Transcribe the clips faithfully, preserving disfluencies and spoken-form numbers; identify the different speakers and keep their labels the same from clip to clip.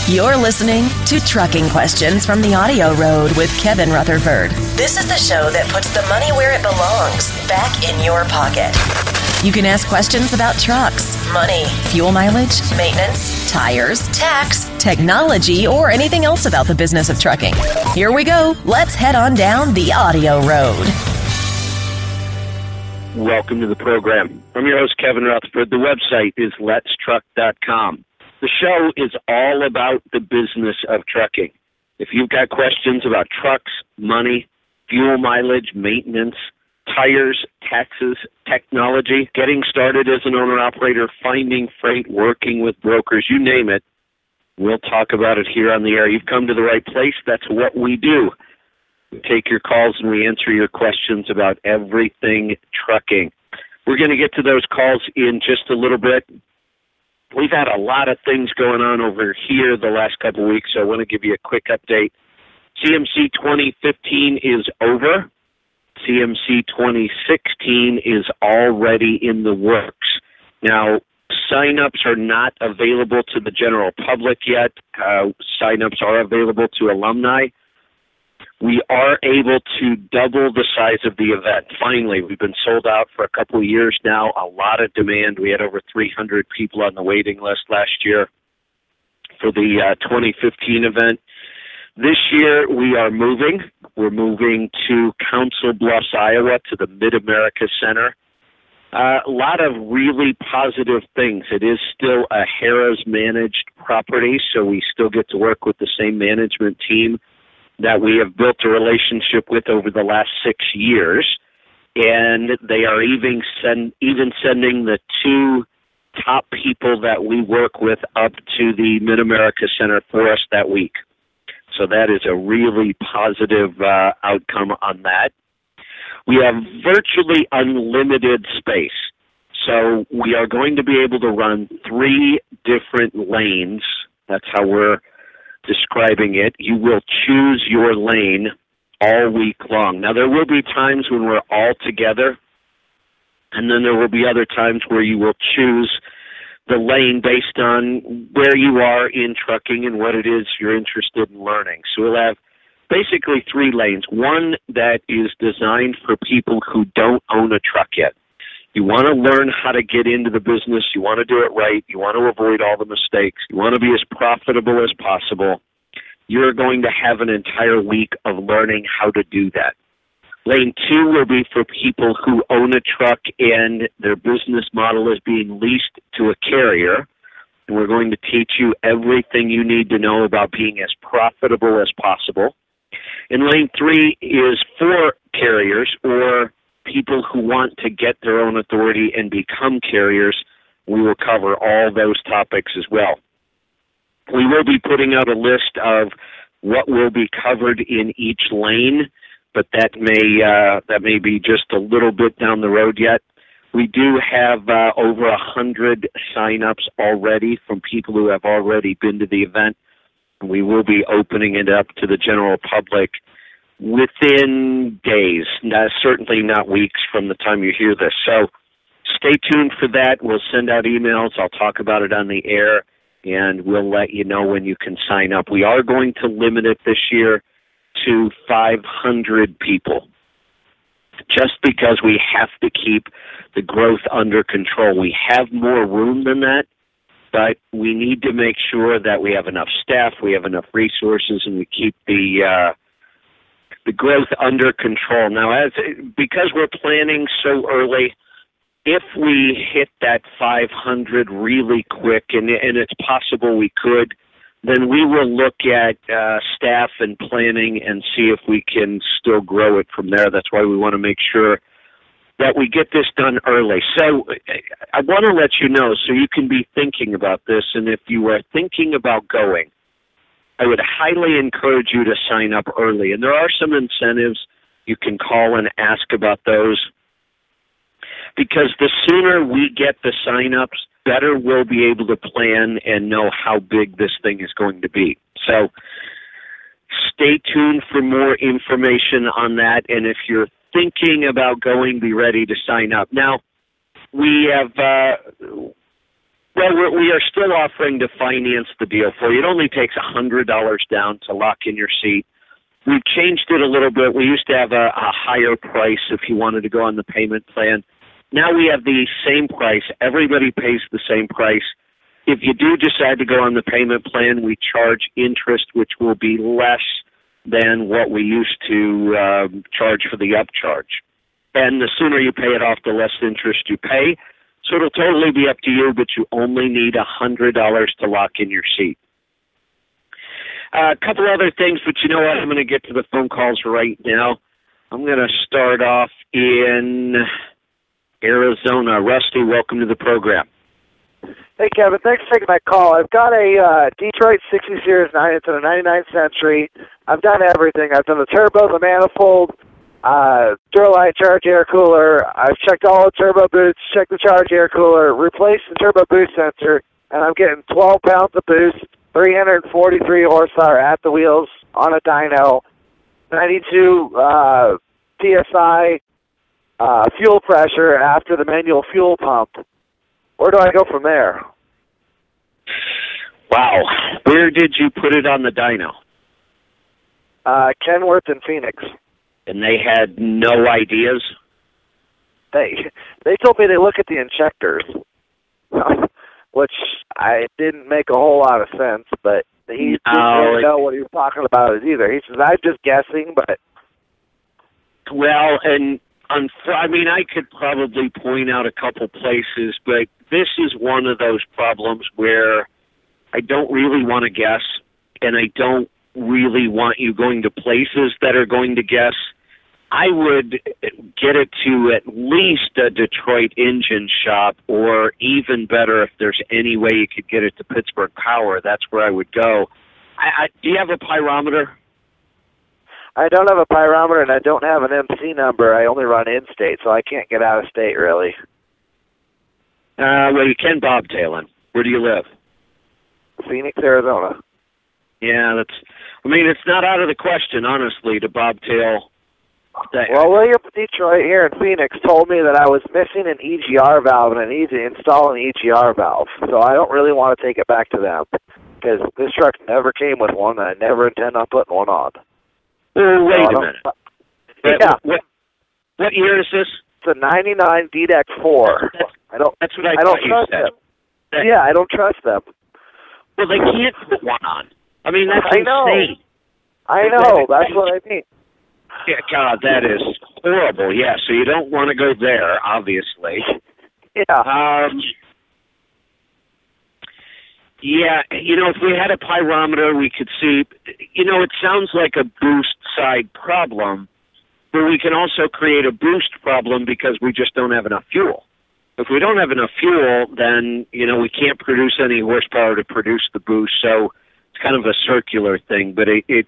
Speaker 1: You're listening to Trucking Questions from the Audio Road with Kevin Rutherford. This is the show that puts the money where it belongs, back in your pocket. You can ask questions about trucks, money, fuel mileage, maintenance, tires, tax, technology, or anything else about the business of trucking. Here we go. Let's head on down the Audio Road.
Speaker 2: Welcome to the program. I'm your host, Kevin Rutherford. The website is lets truck dot com. The show is all about the business of trucking. If you've got questions about trucks, money, fuel mileage, maintenance, tires, taxes, technology, getting started as an owner-operator, finding freight, working with brokers, you name it, we'll talk about it here on the air. You've come to the right place. That's what we do. We take your calls and we answer your questions about everything trucking. We're going to get to those calls in just a little bit. We've had a lot of things going on over here the last couple of weeks, so I want to give you a quick update. C M C twenty fifteen is over. C M C twenty sixteen is already in the works. Now, sign-ups are not available to the general public yet. Uh, sign-ups are available to alumni. We are able to double the size of the event. Finally, we've been sold out for a couple of years now. A lot of demand. We had over three hundred people on the waiting list last year for the uh, twenty fifteen event. This year, we are moving. We're moving to Council Bluffs, Iowa, to the Mid-America Center. Uh, a lot of really positive things. It is still a Harrah's-managed property, so we still get to work with the same management team that we have built a relationship with over the last six years. And they are even, send, even sending the two top people that we work with up to the Mid-America Center for us that week. So that is a really positive uh, outcome on that. We have virtually unlimited space. So we are going to be able to run three different lanes. That's how we're describing it. You will choose your lane all week long. Now, there will be times when we're all together, and then there will be other times where you will choose the lane based on where you are in trucking and what it is you're interested in learning. So we'll have basically three lanes. One that is designed for people who don't own a truck yet. You want to learn how to get into the business. You want to do it right. You want to avoid all the mistakes. You want to be as profitable as possible. You're going to have an entire week of learning how to do that. Lane two will be for people who own a truck and their business model is being leased to a carrier. And we're going to teach you everything you need to know about being as profitable as possible. And lane three is for carriers or people who want to get their own authority and become carriers. We will cover all those topics as well. We will be putting out a list of what will be covered in each lane, but that may uh, that may be just a little bit down the road yet. We do have uh, over one hundred sign-ups already from people who have already been to the event. We will be opening it up to the general public within days, not, certainly not weeks from the time you hear this. So stay tuned for that. We'll send out emails. I'll talk about it on the air, and we'll let you know when you can sign up. We are going to limit it this year to five hundred people, just because we have to keep the growth under control. We have more room than that, but we need to make sure that we have enough staff, we have enough resources, and we keep the uh, the growth under control. Now, as because we're planning so early, if we hit that five hundred really quick, and, and it's possible we could, then we will look at uh, staff and planning and see if we can still grow it from there. That's why we want to make sure that we get this done early. So I want to let you know so you can be thinking about this, and if you are thinking about going, I would highly encourage you to sign up early. And there are some incentives. You can call and ask about those, because the sooner we get the sign-ups, better we'll be able to plan and know how big this thing is going to be. So stay tuned for more information on that. And if you're thinking about going, be ready to sign up. Now, we have uh, Well, we're, we are still offering to finance the deal for you. It only takes one hundred dollars down to lock in your seat. We've changed it a little bit. We used to have a, a higher price if you wanted to go on the payment plan. Now we have the same price. Everybody pays the same price. If you do decide to go on the payment plan, we charge interest, which will be less than what we used to um, charge for the upcharge. And the sooner you pay it off, the less interest you pay. So it'll totally be up to you, but you only need one hundred dollars to lock in your seat. Uh, a couple other things, but you know what? I'm going to get to the phone calls right now. I'm going to start off in Arizona. Rusty, welcome to the program.
Speaker 3: Hey, Kevin. Thanks for taking my call. I've got a uh, Detroit sixty Series nine. It's in a ninety-nine Century. I've done everything. I've done the turbo, the manifold, uh, Duralite charge air cooler. I've checked all the turbo boosts, checked the charge air cooler, replaced the turbo boost sensor, and I'm getting twelve pounds of boost, three hundred forty-three horsepower at the wheels on a dyno, ninety-two uh, P S I uh, fuel pressure after the manual fuel pump. Where do I go from there?
Speaker 2: Wow. Where did you put it on the dyno?
Speaker 3: Uh, Kenworth and Phoenix.
Speaker 2: And they had no ideas?
Speaker 3: They they told me they look at the injectors, which I didn't make a whole lot of sense, but he
Speaker 2: no,
Speaker 3: didn't really
Speaker 2: it,
Speaker 3: know what he was talking about either. He says, I'm just guessing, but...
Speaker 2: Well, and um, I mean, I could probably point out a couple places, but this is one of those problems where I don't really want to guess, and I don't really want you going to places that are going to guess. I would get it to at least a Detroit engine shop, or even better, if there's any way you could get it to Pittsburgh Power, that's where I would go. I, I, do you have a pyrometer?
Speaker 3: I don't have a pyrometer, and I don't have an M C number. I only run in-state, so I can't get out of state, really.
Speaker 2: Uh, well, you can bobtail him. Where do you live?
Speaker 3: Phoenix, Arizona.
Speaker 2: Yeah, that's. I mean, it's not out of the question, honestly, to bobtail. That.
Speaker 3: Well, William Detroit here in Phoenix told me that I was missing an E G R valve and I need to install an E G R valve. So I don't really want to take it back to them because this truck never came with one, and I never intend on putting one on.
Speaker 2: Oh, wait so a minute.
Speaker 3: Yeah.
Speaker 2: What, what year is this?
Speaker 3: It's a ninety-nine D DEC four.
Speaker 2: That's,
Speaker 3: I don't.
Speaker 2: That's what I,
Speaker 3: I don't
Speaker 2: you
Speaker 3: trust
Speaker 2: said.
Speaker 3: them.
Speaker 2: That,
Speaker 3: yeah, I don't trust them.
Speaker 2: Well, they can't put one on. I mean, that's
Speaker 3: I know.
Speaker 2: insane.
Speaker 3: I know. That's what I mean.
Speaker 2: Yeah, God, that is horrible. Yeah, so you don't want to go there, obviously.
Speaker 3: Yeah.
Speaker 2: Um. Yeah, you know, if we had a pyrometer, we could see. You know, it sounds like a boost side problem, but we can also create a boost problem because we just don't have enough fuel. If we don't have enough fuel, then, you know, we can't produce any horsepower to produce the boost. So it's kind of a circular thing, but it, it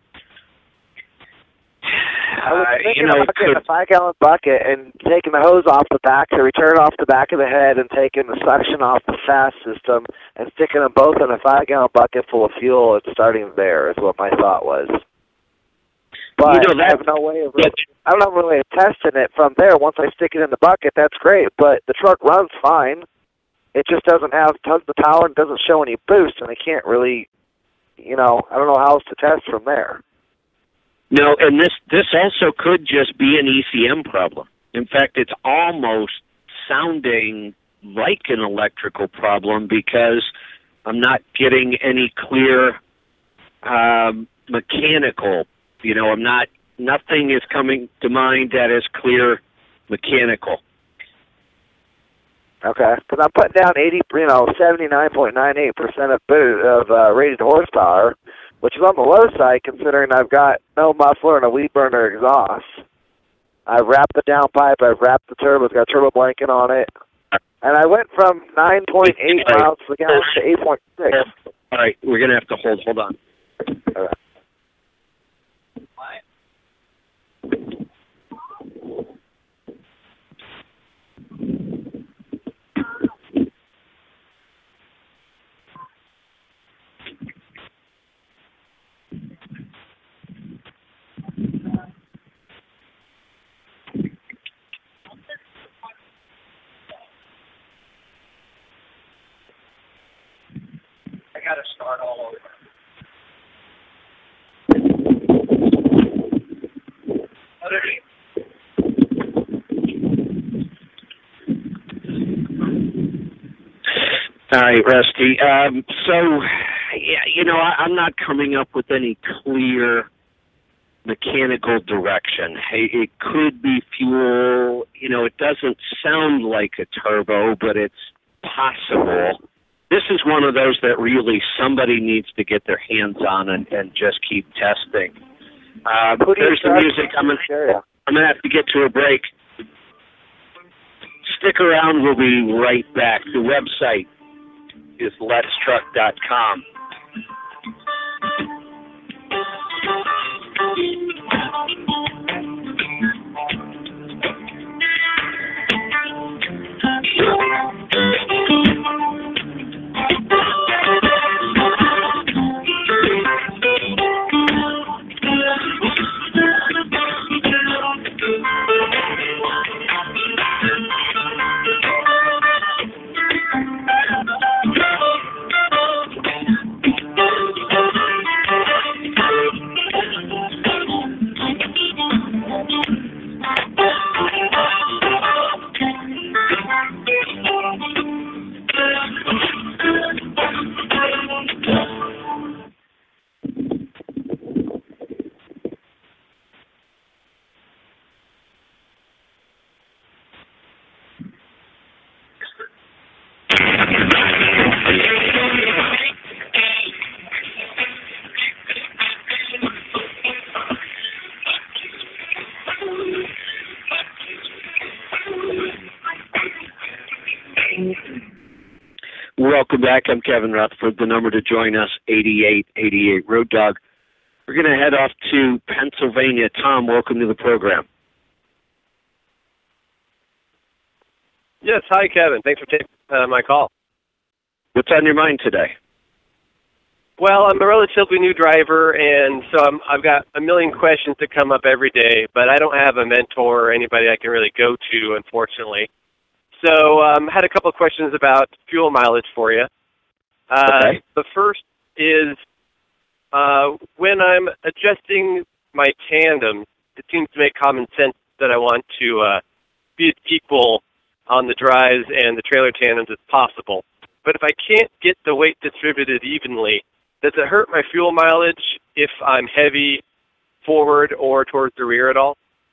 Speaker 3: I was
Speaker 2: uh,
Speaker 3: thinking
Speaker 2: you know,
Speaker 3: about
Speaker 2: it
Speaker 3: getting
Speaker 2: could,
Speaker 3: a five-gallon bucket and taking the hose off the back, the return off the back of the head, and taking the suction off the fast system and sticking them both in a five-gallon bucket full of fuel and starting there is what my thought was. But
Speaker 2: you know, that,
Speaker 3: I have no way of really, I don't have a way of testing it from there. Once I stick it in the bucket, that's great, but the truck runs fine. It just doesn't have tons of power and doesn't show any boost, and I can't really, you know, I don't know how else to test from there.
Speaker 2: No, and this this also could just be an E C M problem. In fact, it's almost sounding like an electrical problem because I'm not getting any clear um, mechanical. You know, I'm not. Nothing is coming to mind that is clear mechanical.
Speaker 3: Okay, because I'm putting down eighty, you know, seventy-nine point nine eight percent of boot of uh, rated horsepower, which is on the low side considering I've got no muffler and a weed burner exhaust. I've wrapped the downpipe, I've wrapped the turbo, it's got a turbo blanket on it, and I went from nine point eight miles per gallon to eight point six.
Speaker 2: All right, we're gonna have to hold. Hold on.
Speaker 3: All right.
Speaker 4: got to start all over. Underneath.
Speaker 2: All right, Rusty. Um, so, yeah, you know, I, I'm not coming up with any clear mechanical direction. Hey, it could be fuel. You know, it doesn't sound like a turbo, but it's possible. This is one of those that really somebody needs to get their hands on and, and just keep testing. Uh, there's the music. I'm going I'm to have to get to a break. Stick around. We'll be right back. The website is lets truck dot com. Welcome back. I'm Kevin Rutherford. The number to join us, eighty-eight eighty-eight Road Dog. We're going to head off to Pennsylvania. Tom, welcome to the program.
Speaker 5: Yes, hi, Kevin. Thanks for taking uh, my call.
Speaker 2: What's on your mind today?
Speaker 5: Well, I'm a relatively new driver, and so I'm, I've got a million questions that come up every day, but I don't have a mentor or anybody I can really go to, unfortunately. So I um, had a couple of questions about fuel mileage for you. Uh,
Speaker 2: okay.
Speaker 5: The first is uh, when I'm adjusting my tandem, it seems to make common sense that I want to uh, be as equal on the drives and the trailer tandems as possible. But if I can't get the weight distributed evenly, does it hurt my fuel mileage if I'm heavy forward or towards the rear at all?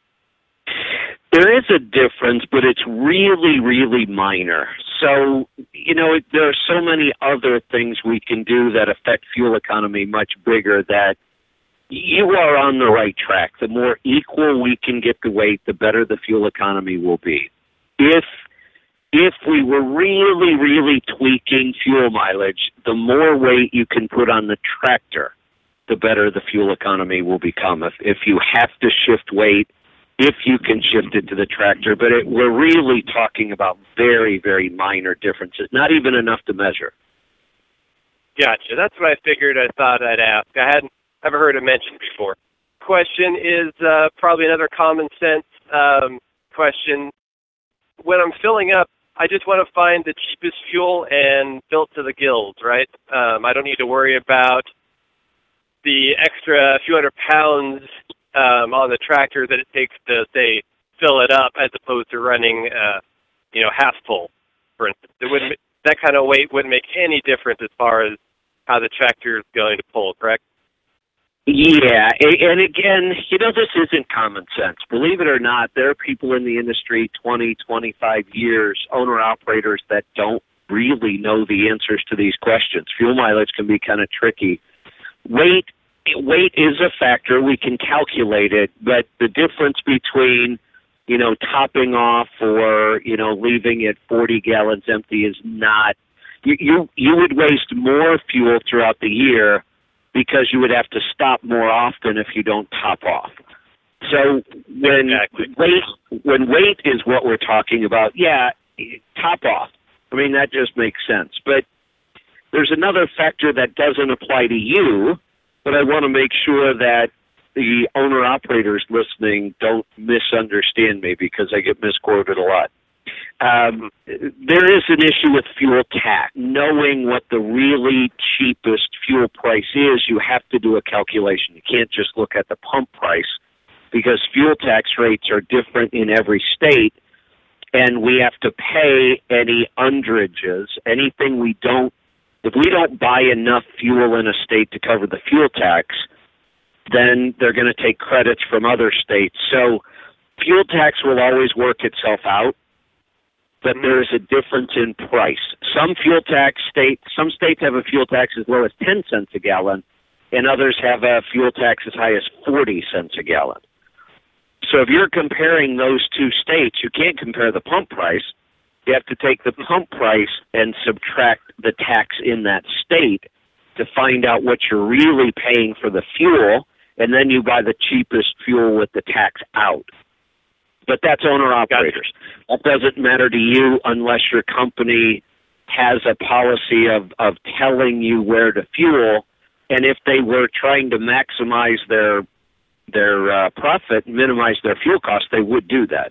Speaker 2: There is a difference, but it's really, really minor. So, you know, there are so many other things we can do that affect fuel economy much bigger that you are on the right track. The more equal we can get the weight, the better the fuel economy will be. If if we were really, really tweaking fuel mileage, the more weight you can put on the tractor, the better the fuel economy will become. If, if you have to shift weight, if you can shift it to the tractor, but it, we're really talking about very, very minor differences, not even enough to measure.
Speaker 5: Gotcha. That's what I figured I thought I'd ask. I hadn't ever heard it mentioned before. Question is uh, probably another common sense um, question. When I'm filling up, I just want to find the cheapest fuel and fill it to the gills, right? Um, I don't need to worry about the extra few hundred pounds Um, on the tractor that it takes to, say, fill it up as opposed to running, uh, you know, half full, for instance. It wouldn't, that kind of weight wouldn't make any difference as far as how the tractor is going to pull, correct?
Speaker 2: Yeah, and again, you know, this isn't common sense. Believe it or not, there are people in the industry twenty, twenty-five years, owner-operators that don't really know the answers to these questions. Fuel mileage can be kind of tricky. Weight Weight is a factor. We can calculate it, but the difference between, you know, topping off or, you know, leaving it forty gallons empty is not, you, you, you would waste more fuel throughout the year because you would have to stop more often if you don't top off. So when
Speaker 5: exactly.
Speaker 2: weight, when weight is what we're talking about, yeah, top off. I mean, that just makes sense. But there's another factor that doesn't apply to you, but I want to make sure that the owner-operators listening don't misunderstand me because I get misquoted a lot. Um, there is an issue with fuel tax. Knowing what the really cheapest fuel price is, you have to do a calculation. You can't just look at the pump price because fuel tax rates are different in every state, and we have to pay any underages, anything we don't, if we don't buy enough fuel in a state to cover the fuel tax, then they're going to take credits from other states. So fuel tax will always work itself out, but there is a difference in price. Some fuel tax states, some states have a fuel tax as low as ten cents a gallon, and others have a fuel tax as high as forty cents a gallon. So if you're comparing those two states, you can't compare the pump price. You have to take the pump price and subtract the tax in that state to find out what you're really paying for the fuel, and then you buy the cheapest fuel with the tax out. But that's owner-operators. That doesn't matter to you unless your company has a policy of, of telling you where to fuel, and if they were trying to maximize their their uh, profit, minimize their fuel costs, they would do that.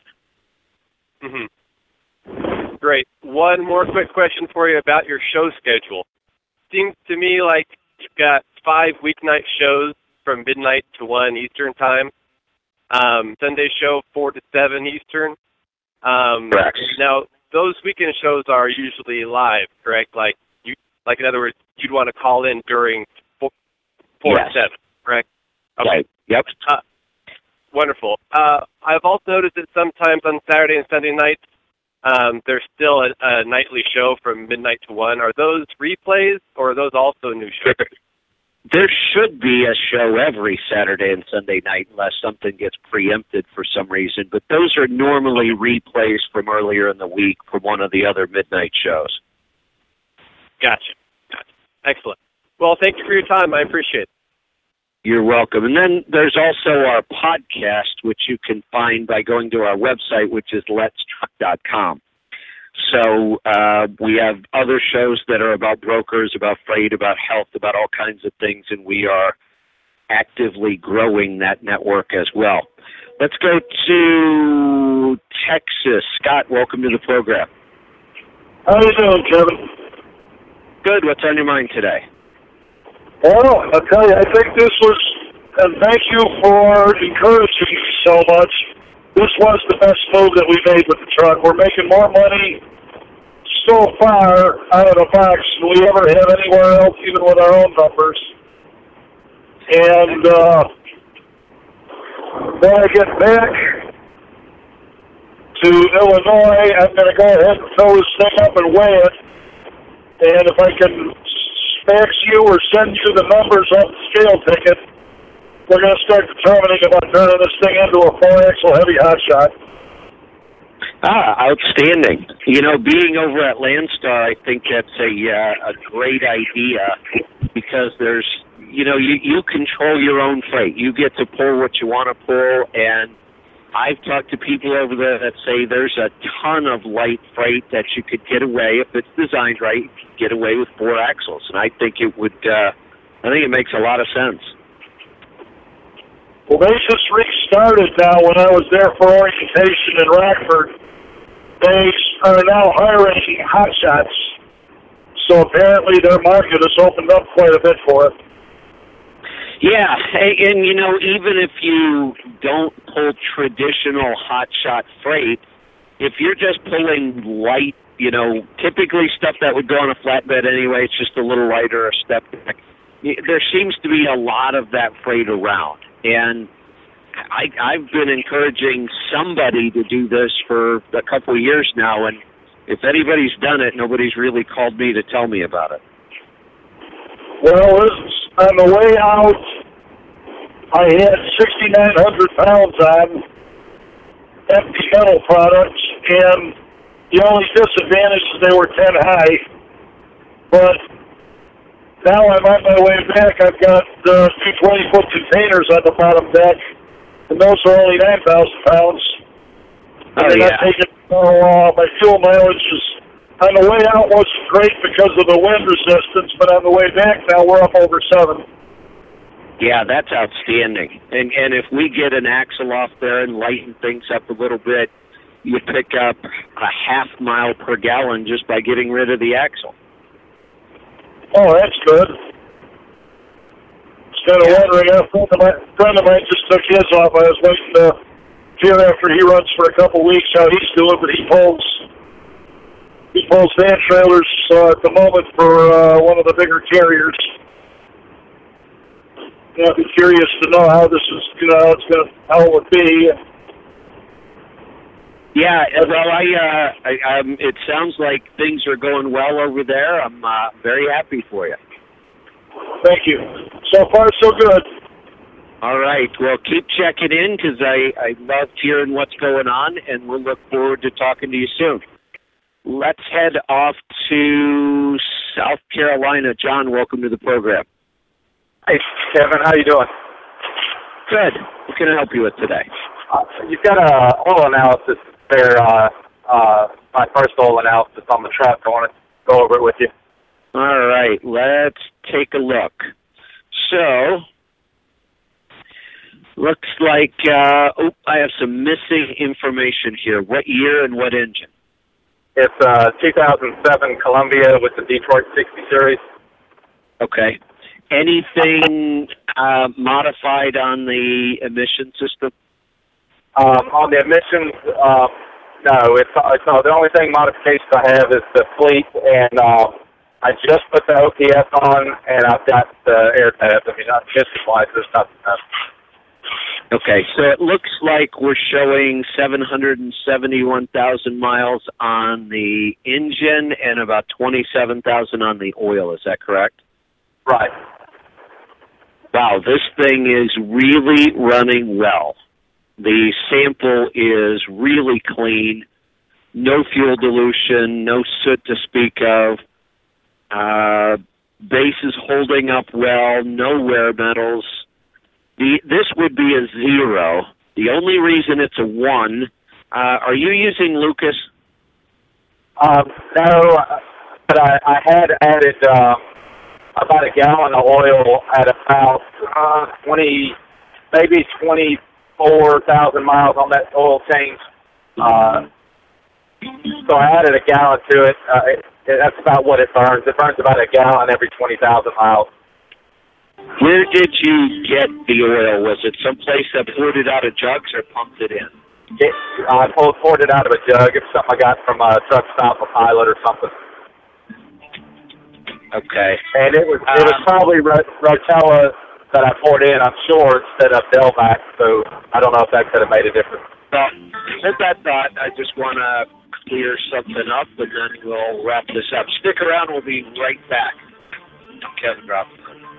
Speaker 5: Mm-hmm. Great. One more quick question for you about your show schedule. Seems to me like you've got five weeknight shows from midnight to one Eastern time. Um, Sunday show four to seven Eastern. Um,
Speaker 2: correct.
Speaker 5: Now those weekend shows are usually live, correct? Like you, like in other words, you'd want to call in during four, four
Speaker 2: yes.
Speaker 5: to seven, correct? Okay.
Speaker 2: Right. Yep.
Speaker 5: Uh, wonderful. Uh, I've also noticed that sometimes on Saturday and Sunday nights, um, there's still a, a nightly show from midnight to one. Are those replays or are those also new shows?
Speaker 2: There should be a show every Saturday and Sunday night unless something gets preempted for some reason, but those are normally replays from earlier in the week from one of the other midnight shows.
Speaker 5: Gotcha. Gotcha. Excellent. Well, thank you for your time. I appreciate it.
Speaker 2: You're welcome. And then there's also our podcast, which you can find by going to our website, which is lets truck dot com. So uh, we have other shows that are about brokers, about freight, about health, about all kinds of things, and we are actively growing that network as well. Let's go to Texas. Scott, welcome to the program.
Speaker 6: How you doing, Kevin?
Speaker 2: Good. What's on your mind today?
Speaker 6: Well, I'll tell you, I think this was, and thank you for encouraging me so much. This was the best move that we made with the truck. We're making more money so far out of the box than we ever have anywhere else, even with our own numbers. And uh, when I get back to Illinois, I'm going to go ahead and fill this thing up and weigh it. And if I can fax you or send you the numbers on the scale ticket, we're going to start determining about turning this thing into a four-axle heavy hotshot.
Speaker 2: Ah, outstanding. You know, being over at Landstar, I think that's a uh, a great idea because there's, you know, you, you control your own freight. You get to pull what you want to pull, and I've talked to people over there that say there's a ton of light freight that you could get away, if it's designed right, you could get away with four axles. And I think it would, uh, I think it makes a lot of sense.
Speaker 6: Well, they just restarted now when I was there for orientation in Rockford. They are now hiring hotshots. So apparently their market has opened up quite a bit for it.
Speaker 2: Yeah, and you know, even if you don't pull traditional hotshot freight, if you're just pulling light, you know, typically stuff that would go on a flatbed anyway, it's just a little lighter, a step back. There seems to be a lot of that freight around, and I, I've been encouraging somebody to do this for a couple of years now, and if anybody's done it, nobody's really called me to tell me about it.
Speaker 6: Well, on the way out, I had sixty-nine hundred pounds on empty metal products, and the only disadvantage is they were ten high. But now I'm on my way back. I've got uh, two twenty-foot containers on the bottom deck, and those are only nine thousand pounds.
Speaker 2: Oh,
Speaker 6: and
Speaker 2: yeah.
Speaker 6: I'm taking, uh, my fuel mileage is, on the way out wasn't great because of the wind resistance, but on the way back now we're up over seven.
Speaker 2: Yeah, that's outstanding. And and if we get an axle off there and lighten things up a little bit, you pick up a half mile per gallon just by getting rid of the axle.
Speaker 6: Oh, that's good. Instead of wondering, a friend of mine, friend of mine just took his off. I was waiting to hear after he runs for a couple weeks how he's doing, but he pulls he pulls van trailers uh, at the moment for uh, one of the bigger carriers. Yeah, I'd be curious to know how this is, you know, how it's gonna, how it would be.
Speaker 2: Yeah, well, I, uh, I um, it sounds like things are going well over there. I'm uh, very happy for you.
Speaker 6: Thank you. So far, so good.
Speaker 2: All right. Well, keep checking in because I, I loved hearing what's going on, and we'll look forward to talking to you soon. Let's head off to South Carolina. John, welcome to the program.
Speaker 7: Hey, Kevin. How you doing?
Speaker 2: Good. What can I help you with today?
Speaker 7: Uh, you've got a oil analysis there, uh, uh, my first oil analysis on the truck. I want to go over it with you.
Speaker 2: All right. Let's take a look. So, looks like, uh, oh, I have some missing information here. What year and what engine?
Speaker 7: It's uh, two thousand seven Columbia with the Detroit sixty series.
Speaker 2: Okay. Anything uh, modified on the emission system?
Speaker 7: Um, on the emissions, uh, no. It's, it's uh, the only thing modifications I have is the fleet, and uh, I just put the O P S on, and I've got the air tabs. I mean, not emission-wise, there's nothing else.
Speaker 2: Okay, so it looks like we're showing seven hundred seventy-one thousand miles on the engine and about twenty-seven thousand on the oil. Is that correct?
Speaker 7: Right.
Speaker 2: Wow, this thing is really running well. The sample is really clean, no fuel dilution, no soot to speak of. Uh, base is holding up well, no wear metals. The, this would be a zero. The only reason it's a one, uh, are you using Lucas?
Speaker 7: Um, no, but I, I had added uh, about a gallon of oil at about uh, twenty, maybe twenty-four thousand miles on that oil change. Uh, so I added a gallon to it. Uh, it, it. That's about what it burns. It burns about a gallon every twenty thousand miles.
Speaker 2: Where did you get the oil? Was it someplace that poured it out of jugs or pumped it in?
Speaker 7: It, I pulled, poured it out of a jug. It's something I got from a truck stop, a pilot or something.
Speaker 2: Okay.
Speaker 7: And it was it was
Speaker 2: um,
Speaker 7: probably Ro- Rotella that I poured in, I'm sure, instead of Delvac. So I don't know if that could have made a difference.
Speaker 2: Well, with that thought, I just want to clear something up, and then we'll wrap this up. Stick around. We'll be right back. Kevin Rutherford.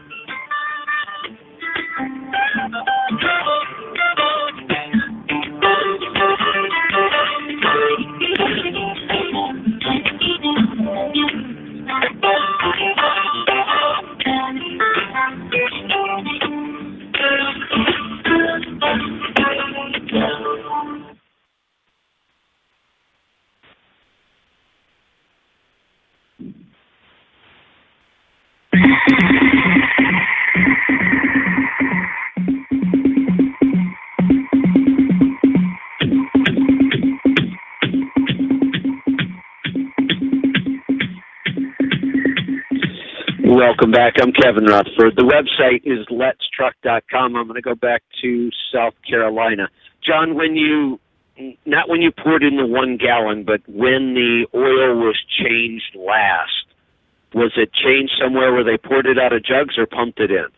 Speaker 2: Welcome back. I'm Kevin Rutherford. The website is lets truck dot com. I'm going to go back to South Carolina. John, when you, not when you poured in the one gallon, but when the oil was changed last, was it changed somewhere where they poured it out of jugs or pumped it in?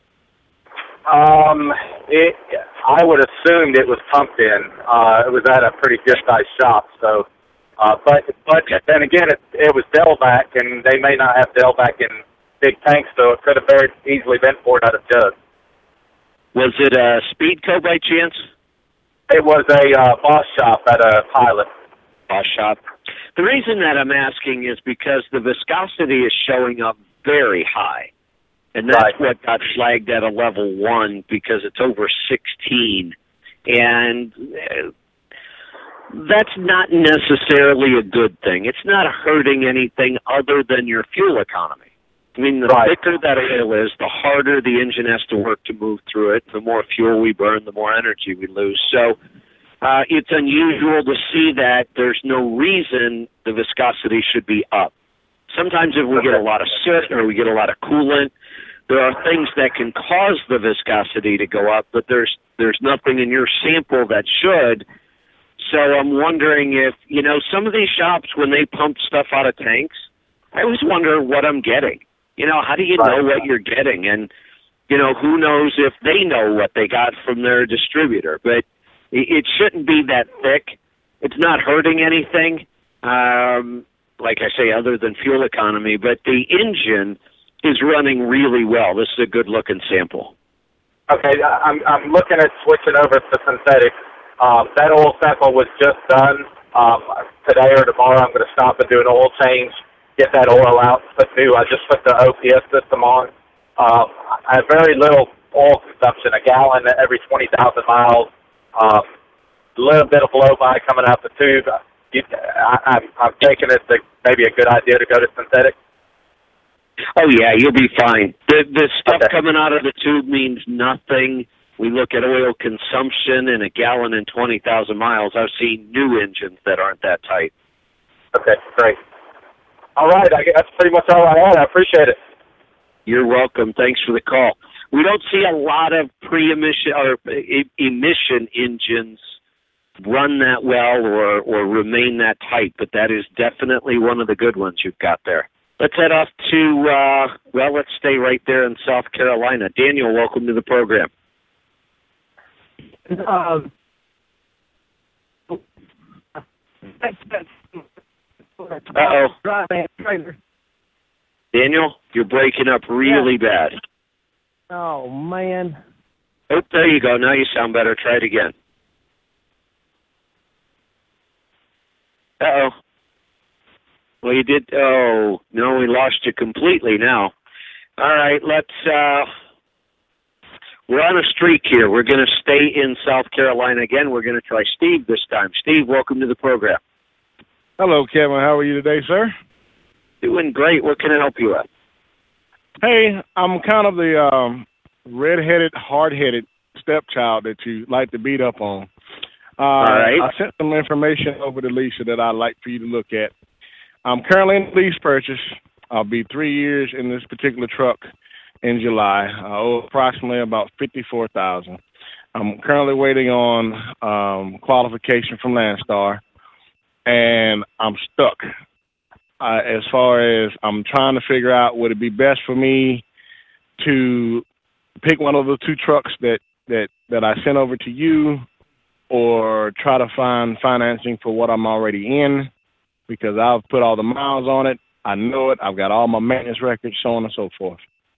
Speaker 7: Um, it, I would assumed it was pumped in. Uh, it was at a pretty good sized shop, so. Uh, but but then again, it, it was Delvac, and they may not have Delvac in big tanks, so it could have very easily been poured out of jugs.
Speaker 2: Was it a Speedco by chance?
Speaker 7: It was a uh, Boss shop at a pilot.
Speaker 2: Boss shop. The reason that I'm asking is because the viscosity is showing up very high. And that's
Speaker 7: Right.
Speaker 2: what got flagged at a level one because it's over sixteen. And uh, that's not necessarily a good thing. It's not hurting anything other than your fuel economy. I mean, the
Speaker 7: Right.
Speaker 2: thicker that oil is, the harder the engine has to work to move through it. The more fuel we burn, the more energy we lose. So uh, it's unusual to see that there's no reason the viscosity should be up. Sometimes if we get a lot of soot or we get a lot of coolant, there are things that can cause the viscosity to go up, but there's there's nothing in your sample that should. So I'm wondering if, you know, some of these shops, when they pump stuff out of tanks, I always wonder what I'm getting. You know, how do you know what you're getting? And, you know, who knows if they know what they got from their distributor. But it shouldn't be that thick. It's not hurting anything, um, like I say, other than fuel economy. But the engine is running really well. This is a good-looking sample.
Speaker 7: Okay, I'm I'm looking at switching over to synthetic. Um, that oil sample was just done. Um, today or tomorrow I'm going to stop and do an oil change, get that oil out, put new. I just put the O P S system on. Um, I have very little oil consumption, a gallon every twenty thousand miles. Um, a little bit of blow-by coming out the tube. You, I, I'm, I'm thinking it's a, maybe a good idea to go to synthetic.
Speaker 2: Oh, yeah, you'll be fine. The, the stuff
Speaker 7: okay.
Speaker 2: coming out of the tube means nothing. We look at oil consumption in a gallon and twenty thousand miles. I've seen new engines that aren't that tight.
Speaker 7: Okay, great. All right, I, that's pretty much all I had. I appreciate it.
Speaker 2: You're welcome. Thanks for the call. We don't see a lot of pre-emission or emission engines run that well or, or remain that tight, but that is definitely one of the good ones you've got there. Let's head off to, uh, well, let's stay right there in South Carolina. Daniel, welcome to the program.
Speaker 8: Um,
Speaker 2: Uh-oh. Daniel, you're breaking up really yeah. bad.
Speaker 8: Oh, man.
Speaker 2: Oh, there you go. Now you sound better. Try it again. Uh-oh. Well, you did. Oh, no, we lost you completely now. All right, let's, uh, we're on a streak here. We're going to stay in South Carolina again. We're going to try Steve this time. Steve, welcome to the program.
Speaker 9: Hello, Kevin. How are you today, sir?
Speaker 2: Doing great. What can I help you with?
Speaker 9: Hey, I'm kind of the um, red-headed, hard-headed stepchild that you like to beat up on. Uh,
Speaker 2: All right.
Speaker 9: I sent some information over to Lisa that I'd like for you to look at. I'm currently in lease purchase. I'll be three years in this particular truck in July. I owe approximately about fifty-four thousand dollars. I'm currently waiting on um, qualification from Landstar, and I'm stuck. Uh, as far as I'm trying to figure out, would it be best for me to pick one of the two trucks that, that, that I sent over to you, or try to find financing for what I'm already in, because I've put all the miles on it. I know it. I've got all my maintenance records, so on and so forth.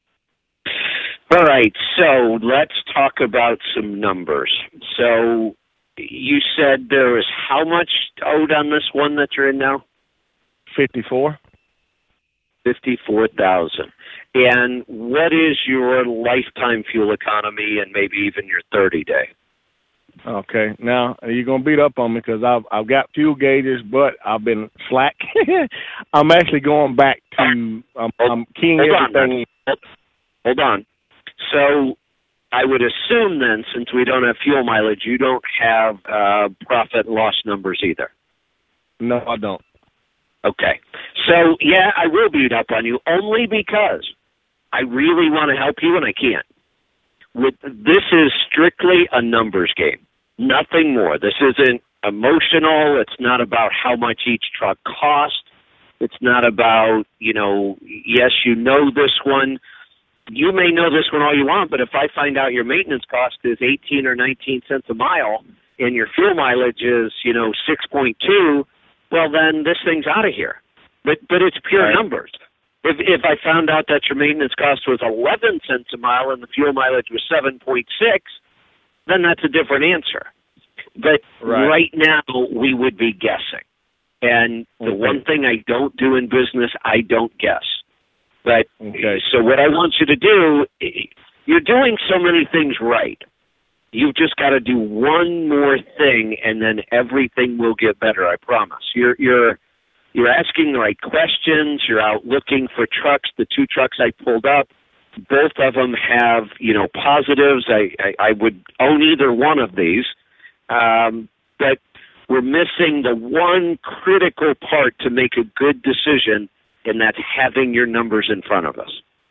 Speaker 2: All right, so let's talk about some numbers. So you said there was how much owed on this one that you're in now?
Speaker 9: fifty-four.
Speaker 2: fifty-four thousand. And what is your lifetime fuel economy and maybe even your thirty-day?
Speaker 9: Okay, now you're gonna beat up on me because I've I've got fuel gauges, but I've been slack. I'm actually going back to um,
Speaker 2: hold,
Speaker 9: I'm keying
Speaker 2: hold
Speaker 9: everything.
Speaker 2: On, hold on. So I would assume then, since we don't have fuel mileage, you don't have uh, profit and loss numbers either.
Speaker 9: No, I don't.
Speaker 2: Okay. So, yeah, I will beat up on you only because I really want to help you and I can't. With, this is strictly a numbers game, nothing more. This isn't emotional. It's not about how much each truck costs. It's not about, you know, yes, you know this one. You may know this one all you want, but if I find out your maintenance cost is eighteen or nineteen cents a mile and your fuel mileage is, you know, six point two, well, then this thing's out of here. But but it's pure right. numbers. If if I found out that your maintenance cost was eleven cents a mile and the fuel mileage was seven point six, then that's a different answer. But right, right now, we would be guessing. And the okay. one thing I don't do in business, I don't guess. But okay. so what I want you to do, you're doing so many things right. You've just got to do one more thing, and then everything will get better. I promise. You're you're you're asking the right questions. You're out looking for trucks. The two trucks I pulled up, both of them have you know positives. I I, I would own either one of these. Um, but we're missing the one critical part to make a good decision, and that's having your numbers in front of us.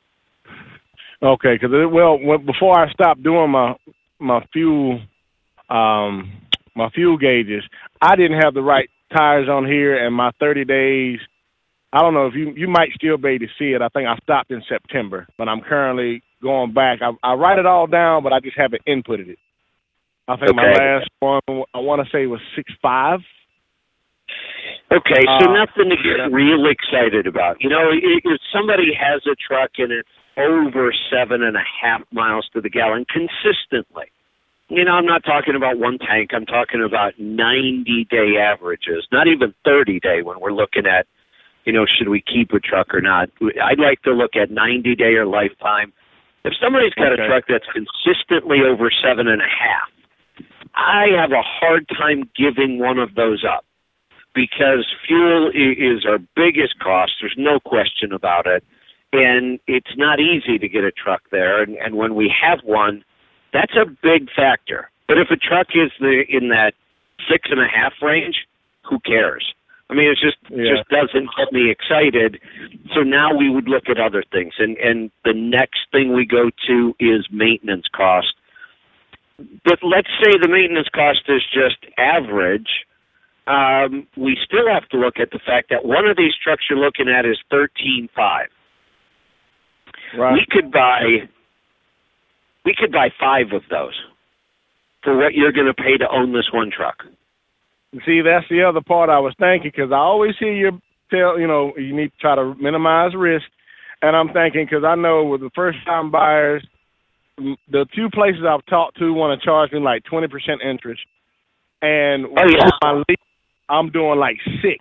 Speaker 9: Okay, because well, when, before I stopped doing my my fuel um, my fuel gauges, I didn't have the right tires on here, and my thirty days. I don't know if you you might still be able to see it. I think I stopped in September, but I'm currently going back. I, I write it all down, but I just haven't inputted it. I think okay. my last one, I want to say, was six five.
Speaker 2: Okay, so
Speaker 9: uh,
Speaker 2: nothing to get real excited about. You know, if somebody has a truck and it's over seven and a half miles to the gallon consistently, you know, I'm not talking about one tank. I'm talking about ninety-day averages, not even thirty-day when we're looking at, you know, should we keep a truck or not. I'd like to look at ninety-day or lifetime. If somebody's got okay. a truck that's consistently over seven and a half, I have a hard time giving one of those up because fuel is our biggest cost. There's no question about it. And it's not easy to get a truck there. And, and when we have one, that's a big factor. But if a truck is the, in that six and a half range, who cares? I mean, it just yeah. just doesn't get me excited. So now we would look at other things. And, and the next thing we go to is maintenance cost. But let's say the maintenance cost is just average. Um, we still have to look at the fact that one of these trucks you're looking at is thirteen five.
Speaker 9: Right.
Speaker 2: We could buy we could buy five of those for what you're going to pay to own this one truck.
Speaker 9: See, that's the other part I was thinking, because I always hear you tell, you know, you need to try to minimize risk. And I'm thinking, because I know with the first-time buyers, the few places I've talked to want to charge me like twenty percent interest. And
Speaker 2: oh, yeah.
Speaker 9: my lease, I'm doing like six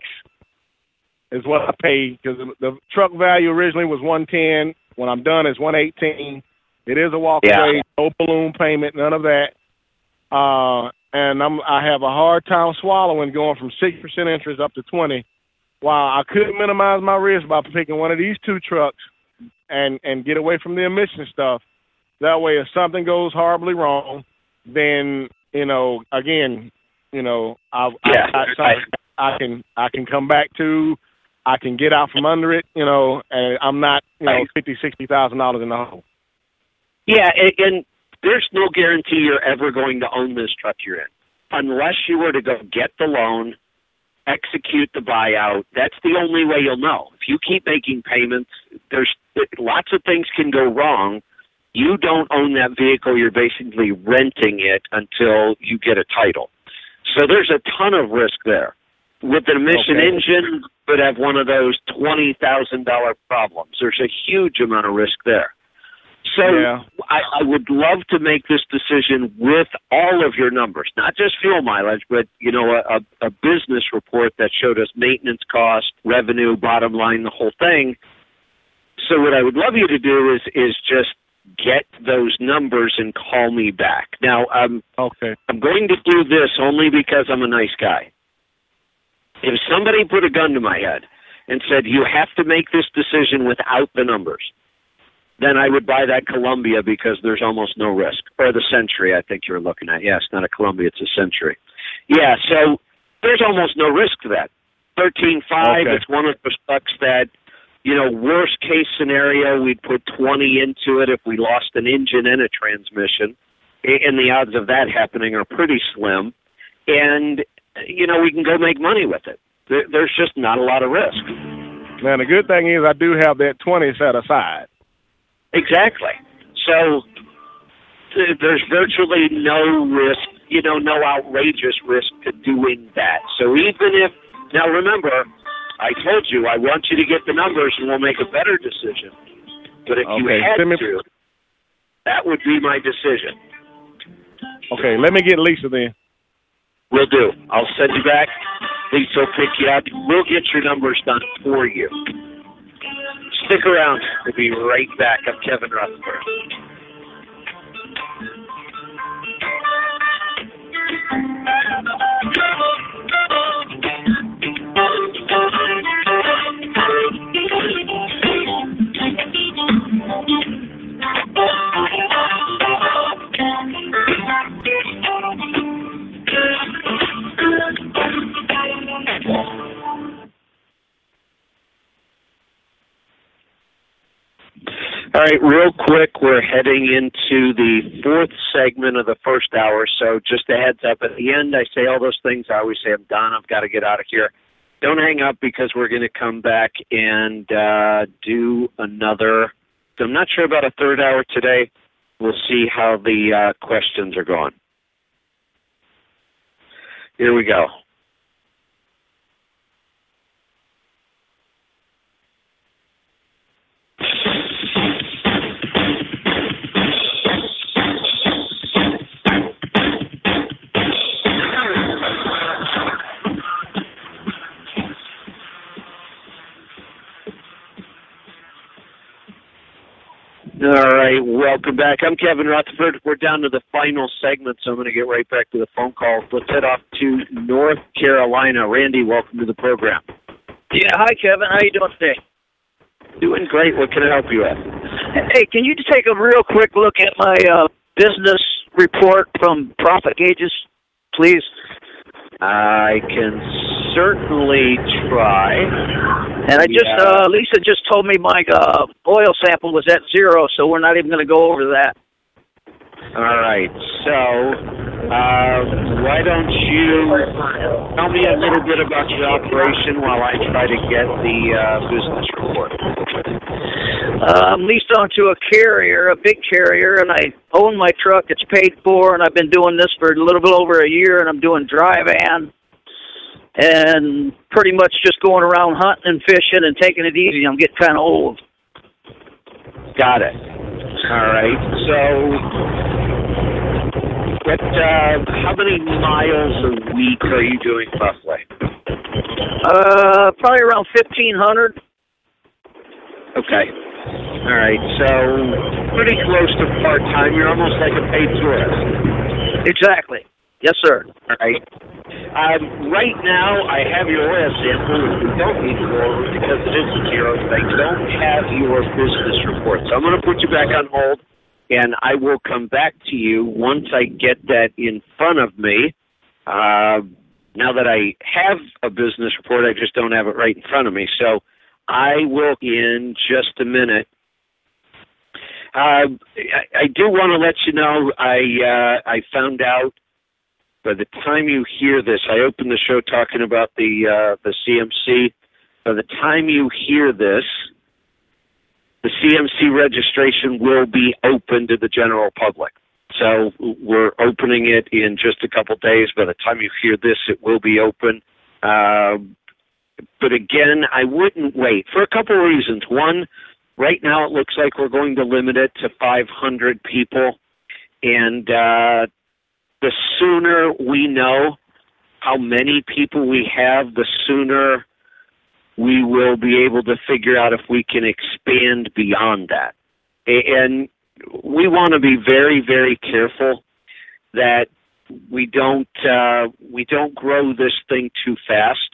Speaker 9: is what I pay, because the truck value originally was one ten. When I'm done, it's one eighteen. It is a walk away,
Speaker 2: yeah.
Speaker 9: no balloon payment, none of that. Uh, and I'm, I have a hard time swallowing going from six percent interest up to twenty. While I could minimize my risk by picking one of these two trucks and, and get away from the emission stuff. That way, if something goes horribly wrong, then, you know, again, you know, I,
Speaker 2: yeah,
Speaker 9: I, I, I can I can come back to, I can get out from under it, you know, and I'm not, you know, fifty, sixty thousand dollars in the hole.
Speaker 2: Yeah, and, and there's no guarantee you're ever going to own this truck you're in, unless you were to go get the loan, execute the buyout. That's the only way you'll know. If you keep making payments, there's lots of things can go wrong. You don't own that vehicle. You're basically renting it until you get a title. So there's a ton of risk there. With an emission okay. engine, could have one of those twenty thousand dollars problems. There's a huge amount of risk there. So
Speaker 9: yeah.
Speaker 2: I, I would love to make this decision with all of your numbers, not just fuel mileage, but, you know, a, a business report that showed us maintenance cost, revenue, bottom line, the whole thing. So what I would love you to do is is just get those numbers and call me back. Now, um,
Speaker 9: okay.
Speaker 2: I'm going to do this only because I'm a nice guy. If somebody put a gun to my head and said, you have to make this decision without the numbers, then I would buy that Columbia because there's almost no risk. Or the Century, I think you were looking at. Yeah, it's not a Columbia, it's a Century. Yeah, so there's almost no risk to that. thirteen five, okay. It's one of the trucks that, you know, worst case scenario, we'd put twenty into it if we lost an engine and a transmission. And the odds of that happening are pretty slim. And, you know, we can go make money with it. There's just not a lot of risk.
Speaker 9: Man, the good thing is I do have that twenty set aside.
Speaker 2: Exactly. So th- there's virtually no risk, you know, no outrageous risk to doing that. So even if, now remember, I told you I want you to get the numbers and we'll make a better decision. But if
Speaker 9: okay.
Speaker 2: you had
Speaker 9: me...
Speaker 2: to, that would be my decision.
Speaker 9: Okay, let me get Lisa then.
Speaker 2: Will do. I'll send you back. Lisa will pick you up. We'll get your numbers done for you. Stick around. We'll be right back. I'm Kevin Rutherford. right, real quick, we're heading into the fourth segment of the first hour, so just a heads up. At the end, I say all those things. I always say, I'm done. I've got to get out of here. Don't hang up because we're going to come back and uh, do another. I'm not sure about a third hour today. We'll see how the uh, questions are going. Here we go. All right, welcome back. I'm Kevin Rutherford. We're down to the final segment, so I'm going to get right back to the phone calls. Let's head off to North Carolina. Randy, welcome to the program.
Speaker 10: Yeah, hi, Kevin. How you doing today?
Speaker 2: Doing great. What can I help you with?
Speaker 10: Hey, can you just take a real quick look at my uh, business report from Profit Gauges, please?
Speaker 2: I can certainly try.
Speaker 10: And I just, yeah. uh, Lisa just told me my uh, oil sample was at zero, so we're not even going to go over that.
Speaker 2: All right. So, uh, why don't you tell me a little bit about your operation while I try to get the uh, business report?
Speaker 10: Uh, I'm leased onto a carrier, a big carrier, and I own my truck. It's paid for, and I've been doing this for a little bit over a year, and I'm doing dry van. And pretty much just going around hunting and fishing and taking it easy. I'm getting kind of old.
Speaker 2: Got it. All right. So, what, uh, how many miles a week are you doing roughly?
Speaker 10: Uh, probably around fifteen hundred.
Speaker 2: Okay. All right. So, pretty close to part-time. You're almost like a paid tourist.
Speaker 10: Exactly. Yes, sir.
Speaker 2: All right. Um, right now, I have your oil sample. We don't need to go over it because it is zero. I don't have your business report. So I'm going to put you back on hold, and I will come back to you once I get that in front of me. Uh, now that I have a business report, I just don't have it right in front of me. So I will in just a minute. Uh, I, I do want to let you know I uh, I found out. By the time you hear this, I opened the show talking about the uh, the C M C. By the time you hear this, the C M C registration will be open to the general public. So we're opening it in just a couple days. By the time you hear this, it will be open. Uh, but again, I wouldn't wait for a couple of reasons. One, right now it looks like we're going to limit it to five hundred people. And uh the sooner we know how many people we have, the sooner we will be able to figure out if we can expand beyond that. And we want to be very, very careful that we don't uh, we don't grow this thing too fast.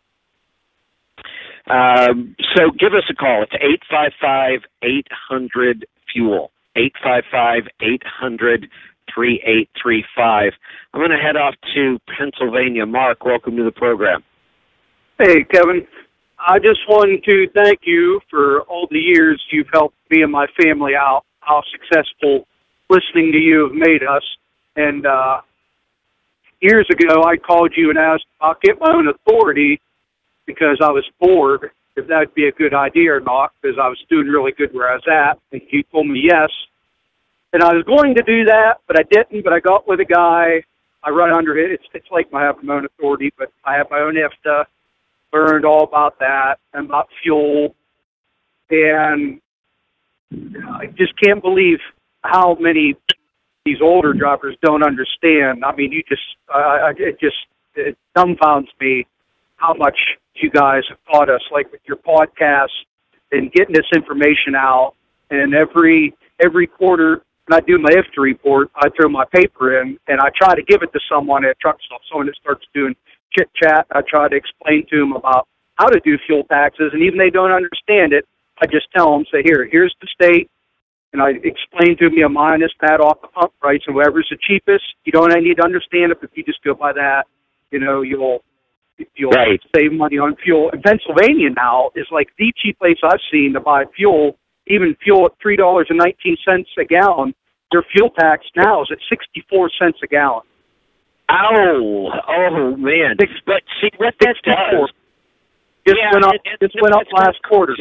Speaker 2: Um, so give us a call. It's eight five five, eight hundred, FUEL. eight five five, eight hundred, three eight three five. I'm going to head off to Pennsylvania. Mark, welcome to the program.
Speaker 11: Hey, Kevin. I just wanted to thank you for all the years you've helped me and my family out, how successful listening to you have made us. And uh, years ago, I called you and asked if I'll get my own authority because I was bored, if that'd be a good idea or not, because I was doing really good where I was at. And you told me yes. And I was going to do that, but I didn't. But I got with a guy. I run under it. It's it's like I have my own authority, but I have my own I F T A. Learned all about that and about fuel. And I just can't believe how many these older drivers don't understand. I mean, you just uh, it just it dumbfounds me how much you guys have taught us, like with your podcast and getting this information out. And every every quarter, when I do my I F T A report, I throw my paper in, and I try to give it to someone at a truck stop, someone that starts doing chit-chat. I try to explain to them about how to do fuel taxes, and even they don't understand it, I just tell them, say, here, here's the state, and I explain to them, you know, minus that off the pump price, and whoever's the cheapest, you don't need to understand it, but if you just go by that, you know, you'll you'll
Speaker 2: right.
Speaker 11: save money on fuel. And Pennsylvania now is like the cheap place I've seen to buy fuel, even fuel at three dollars and nineteen cents a gallon, their fuel tax now is at sixty-four cents a gallon.
Speaker 2: Ow! Oh man! But see what that does.
Speaker 11: Just
Speaker 2: yeah,
Speaker 11: went up.
Speaker 2: it, it,
Speaker 11: just went up last quarter.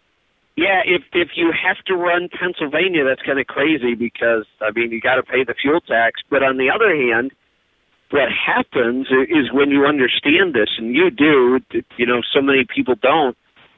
Speaker 2: Yeah, if if you have to run Pennsylvania, that's kind of crazy because I mean you got to pay the fuel tax. But on the other hand, what happens is when you understand this, and you do, you know, so many people don't,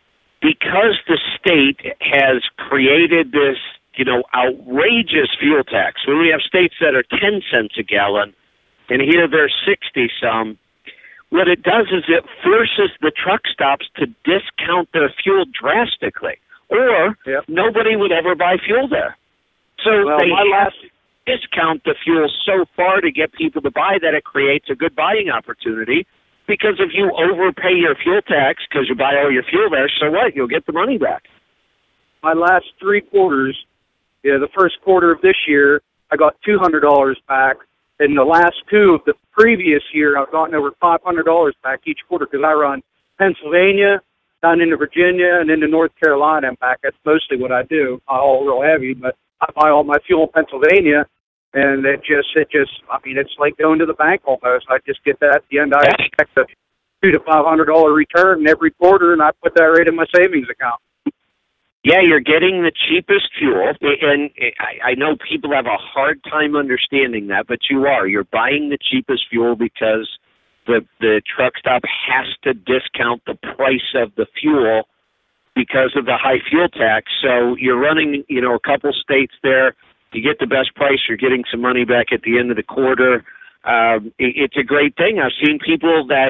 Speaker 2: because the state has created this, you know, outrageous fuel tax. When we have states that are ten cents a gallon, and here they're sixty some. What it does is it forces the truck stops to discount their fuel drastically, or yep. nobody would ever buy fuel there. So
Speaker 11: well,
Speaker 2: they
Speaker 11: my
Speaker 2: have
Speaker 11: last...
Speaker 2: to discount the fuel so far to get people to buy that it creates a good buying opportunity. Because if you overpay your fuel tax because you buy all your fuel there, so what? You'll get the money back.
Speaker 11: My last three quarters, yeah, the first quarter of this year, I got two hundred dollars back. And the last two of the previous year, I've gotten over five hundred dollars back each quarter because I run Pennsylvania, down into Virginia, and into North Carolina and back. That's mostly what I do. I haul real heavy, but I buy all my fuel in Pennsylvania, and it just, it just, I mean, it's like going to the bank almost. I just get that at the end. I expect a two to five hundred dollar return every quarter, and I put that right in my savings account.
Speaker 2: Yeah, you're getting the cheapest fuel, and I, I know people have a hard time understanding that, but you are. You're buying the cheapest fuel because the the truck stop has to discount the price of the fuel because of the high fuel tax. So you're running, you know, a couple states there. You get the best price. You're getting some money back at the end of the quarter. Um, it, it's a great thing. I've seen people that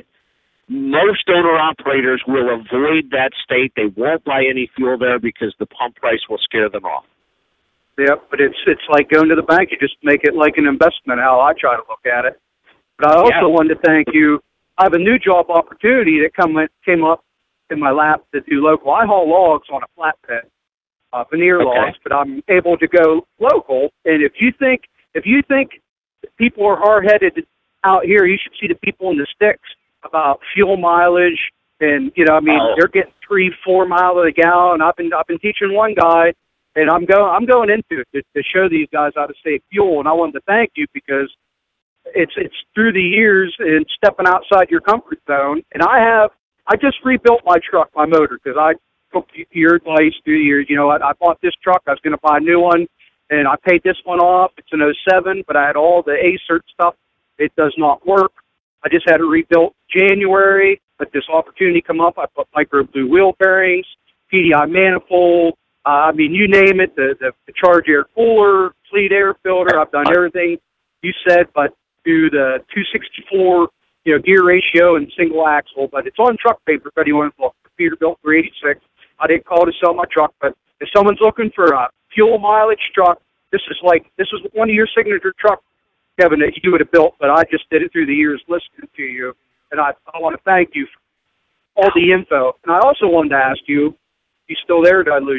Speaker 2: most owner-operators will avoid that state. They won't buy any fuel there because the pump price will scare them off.
Speaker 11: Yeah, but it's it's like going to the bank. You just make it like an investment, how I try to look at it. But I also yeah. wanted to thank you. I have a new job opportunity that come came up in my lap to do local. I haul logs on a flatbed, uh, veneer okay. logs, but I'm able to go local. And if you think if you think people are hard-headed out here, you should see the people in the sticks about fuel mileage, and you know, I mean, oh. they're getting three, four miles a gallon. I've been, I've been teaching one guy, and I'm going, I'm going into it to, to show these guys how to save fuel. And I wanted to thank you because it's, it's through the years and stepping outside your comfort zone. And I have, I just rebuilt my truck, my motor, because I took your advice through the years. You know, I, I bought this truck, I was going to buy a new one, and I paid this one off. It's an oh seven, but I had all the A-cert stuff. It does not work. I just had it rebuilt January, but this opportunity come up. I put micro blue wheel bearings, P D I manifold. Uh, I mean, you name it, the, the, the charge air cooler, fleet air filter. I've done everything you said, but do the two sixty-four, you know, gear ratio and single axle. But it's on truck paper if anyone wants to look. Peterbilt three eighty-six. I didn't call to sell my truck, but if someone's looking for a fuel mileage truck, this is like, this is one of your signature trucks, Kevin, that you would have built, but I just did it through the years listening to you. And I, I want to thank you for all the info. And I also wanted to ask you, you still there, or did I lose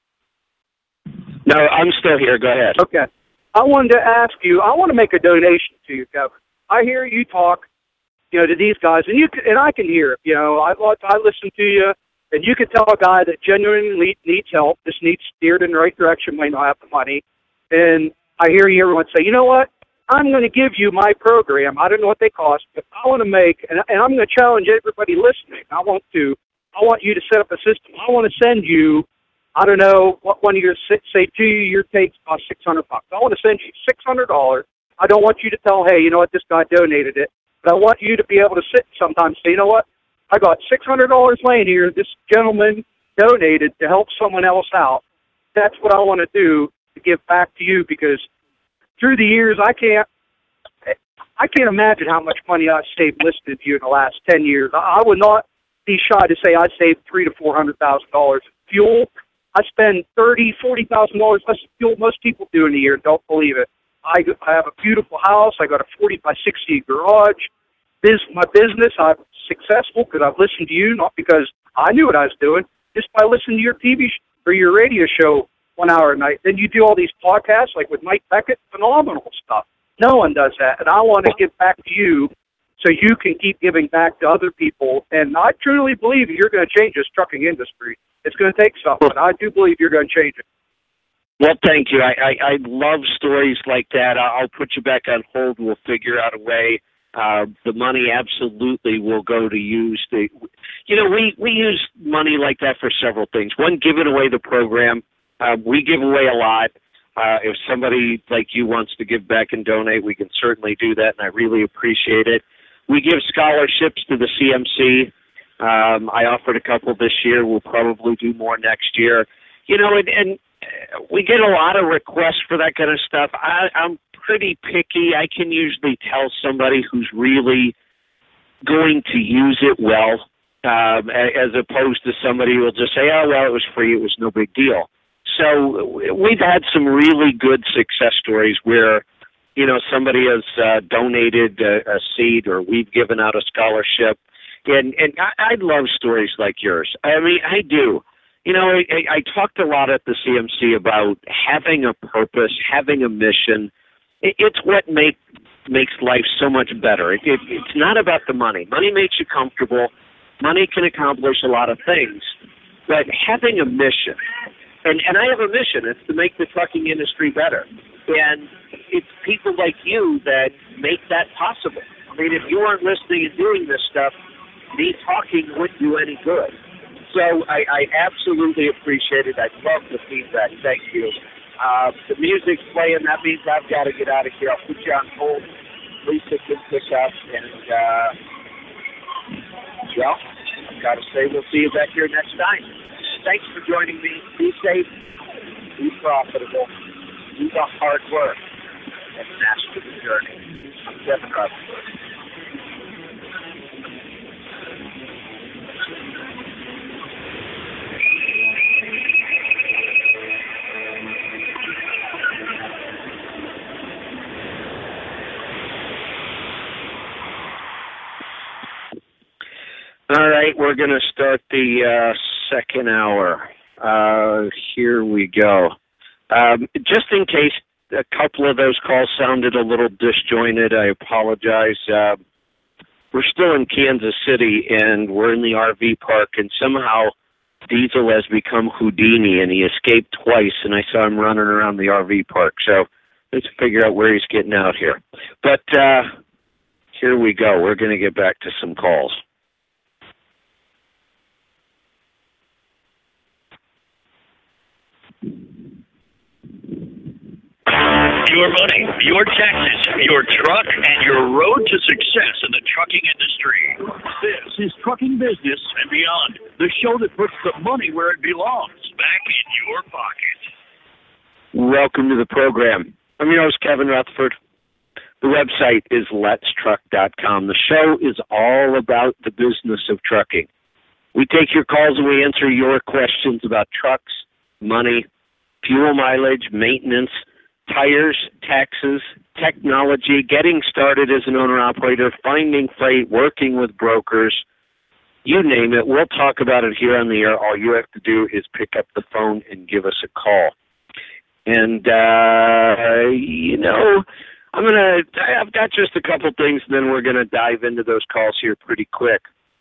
Speaker 11: you?
Speaker 2: No, I'm still here. Go ahead.
Speaker 11: Okay. I wanted to ask you, I want to make a donation to you, Kevin. I hear you talk, you know, to these guys, and you can, and I can hear it. You know, I, I listen to you, and you can tell a guy that genuinely needs help, just needs steered in the right direction, might not have the money. And I hear you everyone say, you know what? I'm going to give you my program. I don't know what they cost, but I want to make, and, and I'm going to challenge everybody listening. I want to, I want you to set up a system. I want to send you, I don't know, what one of your, say two-year takes cost six hundred bucks. I want to send you six hundred dollars. I don't want you to tell, hey, you know what, this guy donated it. But I want you to be able to sit sometimes and say, you know what, I got six hundred dollars laying here. This gentleman donated to help someone else out. That's what I want to do to give back to you, because through the years, I can't, I can't imagine how much money I've saved listening to you in the last ten years. I would not be shy to say I saved three to four hundred thousand dollars in fuel. I spend thirty, forty thousand dollars less in fuel most people do in a year. Don't believe it. I, I have a beautiful house. I got a forty by sixty garage. This my business. I'm successful because I've listened to you, not because I knew what I was doing. Just by listening to your T V sh- or your radio show one hour a night. Then you do all these podcasts like with Mike Beckett, phenomenal stuff. No one does that. And I want to give back to you so you can keep giving back to other people. And I truly believe you're going to change this trucking industry. It's going to take something, but I do believe you're going to change it.
Speaker 2: Well, thank you. I, I, I love stories like that. I'll put you back on hold. We'll figure out a way. Uh, the money absolutely will go to use the, you know, we, we use money like that for several things. One, giving away the program. Uh, we give away a lot. Uh, if somebody like you wants to give back and donate, we can certainly do that, and I really appreciate it. We give scholarships to the C M C. Um, I offered a couple this year. We'll probably do more next year. You know, and, and we get a lot of requests for that kind of stuff. I, I'm pretty picky. I can usually tell somebody who's really going to use it well, um, as opposed to somebody who will just say, oh, well, it was free. It was no big deal. So we've had some really good success stories where, you know, somebody has uh, donated a, a seat or we've given out a scholarship. And, and I, I love stories like yours. I mean, I do. You know, I, I talked a lot at the C M C about having a purpose, having a mission. It, it's what make, makes life so much better. It, it, it's not about the money. Money makes you comfortable. Money can accomplish a lot of things. But having a mission, and, and I have a mission, it's to make the trucking industry better. And it's people like you that make that possible. I mean, if you aren't listening and doing this stuff, me talking wouldn't do any good. So I, I absolutely appreciate it. I love the feedback. Thank you. Uh, the music's playing. That means I've got to get out of here. I'll put you on hold. Lisa can pick up. And, uh, well, I've got to say we'll see you back here next time. Thanks for joining me. Be safe. Be profitable. Do the hard work. And master the journey. I'm Kevin Rutherford. All right, we're going to start the uh, second hour. Uh, here we go. Um, just in case a couple of those calls sounded a little disjointed, I apologize. Uh, we're still in Kansas City, and we're in the R V park, and somehow Diesel has become Houdini, and he escaped twice, and I saw him running around the R V park. So let's figure out where he's getting out here. But uh, here we go. We're going to get back to some calls.
Speaker 12: Your money, your taxes, your truck, and your road to success in the trucking industry. This is Trucking Business and Beyond, the show that puts the money where it belongs, back in your pocket.
Speaker 2: Welcome to the program. I'm your host, Kevin Rutherford. The website is lets truck dot com. The show is all about the business of trucking. We take your calls and we answer your questions about trucks, money, fuel mileage, maintenance, tires, taxes, technology, getting started as an owner-operator, finding freight, working with brokers, you name it. We'll talk about it here on the air. All you have to do is pick up the phone and give us a call. And, uh, you know, I'm going to, I've got just a couple things, and then we're going to dive into those calls here pretty quick.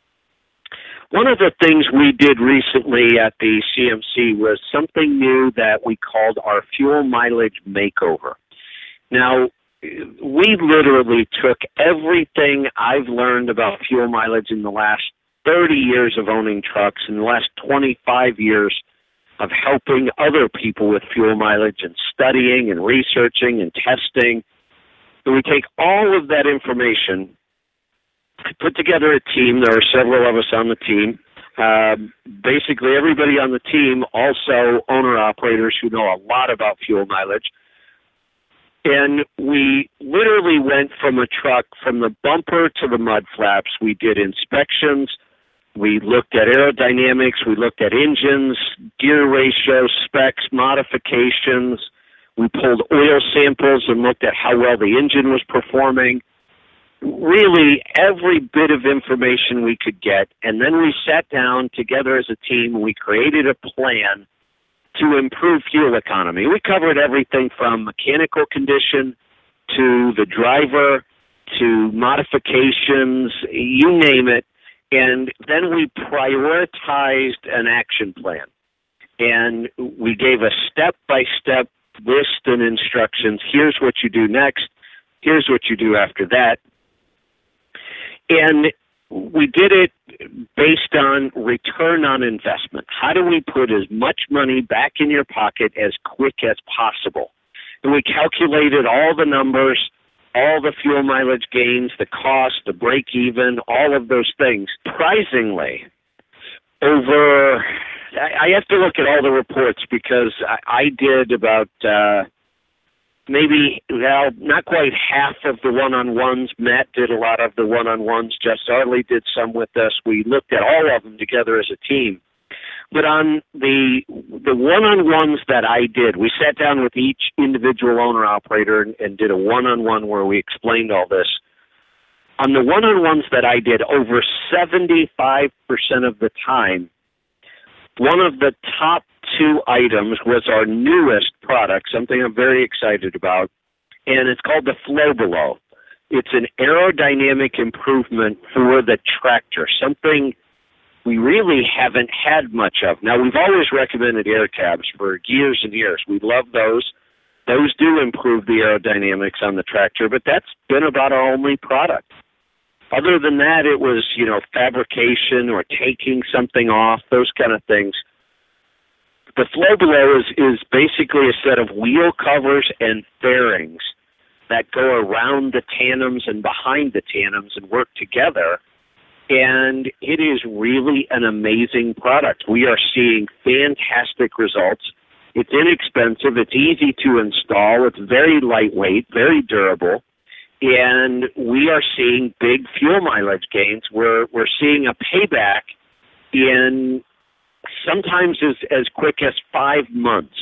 Speaker 2: One of the things we did recently at the C M C was something new that we called our fuel mileage makeover. Now, we literally took everything I've learned about fuel mileage in the last thirty years of owning trucks and the last twenty-five years of helping other people with fuel mileage and studying and researching and testing. So we take all of that information, put together a team. There are several of us on the team. Um, basically, everybody on the team, also owner-operators who know a lot about fuel mileage. And we literally went from a truck, from the bumper to the mud flaps. We did inspections. We looked at aerodynamics. We looked at engines, gear ratio, specs, modifications. We pulled oil samples and looked at how well the engine was performing. Really every bit of information we could get, and then we sat down together as a team and we created a plan to improve fuel economy. We covered everything from mechanical condition to the driver to modifications, you name it. And then we prioritized an action plan. And we gave a step-by-step list and instructions. Here's what you do next. Here's what you do after that. And we did it based on return on investment. How do we put as much money back in your pocket as quick as possible? And we calculated all the numbers, all the fuel mileage gains, the cost, the break even, all of those things. Surprisingly, over, I have to look at all the reports because I, I did about uh, maybe, well, not quite half of the one-on-ones. Matt did a lot of the one-on-ones. Jess Arley did some with us. We looked at all of them together as a team. But on the the one-on-ones that I did, we sat down with each individual owner-operator and, and did a one-on-one where we explained all this. On the one-on-ones that I did, over seventy-five percent of the time, one of the top two items was our newest product, something I'm very excited about, and it's called the Flow Below. It's an aerodynamic improvement for the tractor, something we really haven't had much of. Now, we've always recommended air tabs for years and years. We love those. Those do improve the aerodynamics on the tractor, but that's been about our only product. Other than that, it was, you know, fabrication or taking something off, those kind of things. The Flow Below is, is basically a set of wheel covers and fairings that go around the tandems and behind the tandems and work together. And it is really an amazing product. We are seeing fantastic results. It's inexpensive. It's easy to install. It's very lightweight, very durable. And we are seeing big fuel mileage gains. We're, we're seeing a payback in sometimes as, as quick as five months.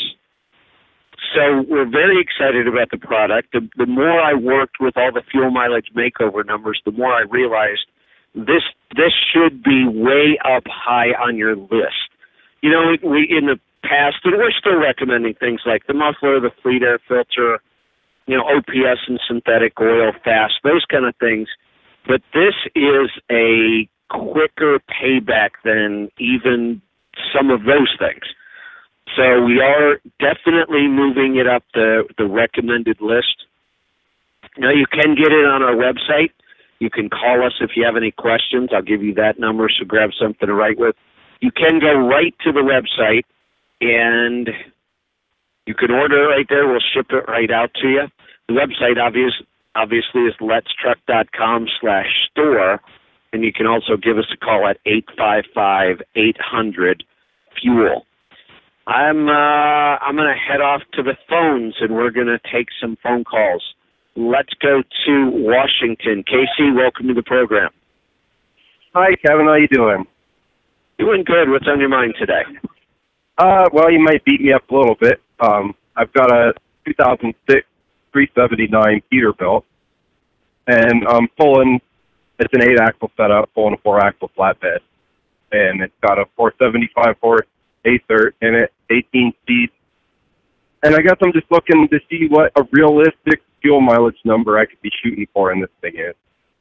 Speaker 2: So we're very excited about the product. The, the more I worked with all the fuel mileage makeover numbers, the more I realized This this should be way up high on your list. You know, we in the past, and we're still recommending things like the muffler, the fleet air filter, you know, O P S and synthetic oil, fast, those kind of things. But this is a quicker payback than even some of those things. So we are definitely moving it up the, the recommended list. Now, you can get it on our website. You can call us if you have any questions. I'll give you that number, so grab something to write with. You can go right to the website, and you can order it right there. We'll ship it right out to you. The website, obvious, obviously, is letstruck.com slash store, and you can also give us a call at eight five five, eight hundred, fuel. I'm, uh, I'm going to head off to the phones, and we're going to take some phone calls. Let's go to Washington. Casey, welcome to the program.
Speaker 13: Hi, Kevin. How you doing?
Speaker 2: Doing good. What's on your mind today?
Speaker 13: Uh, well, you might beat me up a little bit. Um, I've got a two thousand six three seventy-nine Peterbilt, and I'm pulling, it's an eight-axle setup, pulling a four-axle flatbed, and it's got a four seventy-five horse Acer in it, eighteen speed. And I guess I'm just looking to see what a realistic fuel mileage number I could be shooting for in this thing is.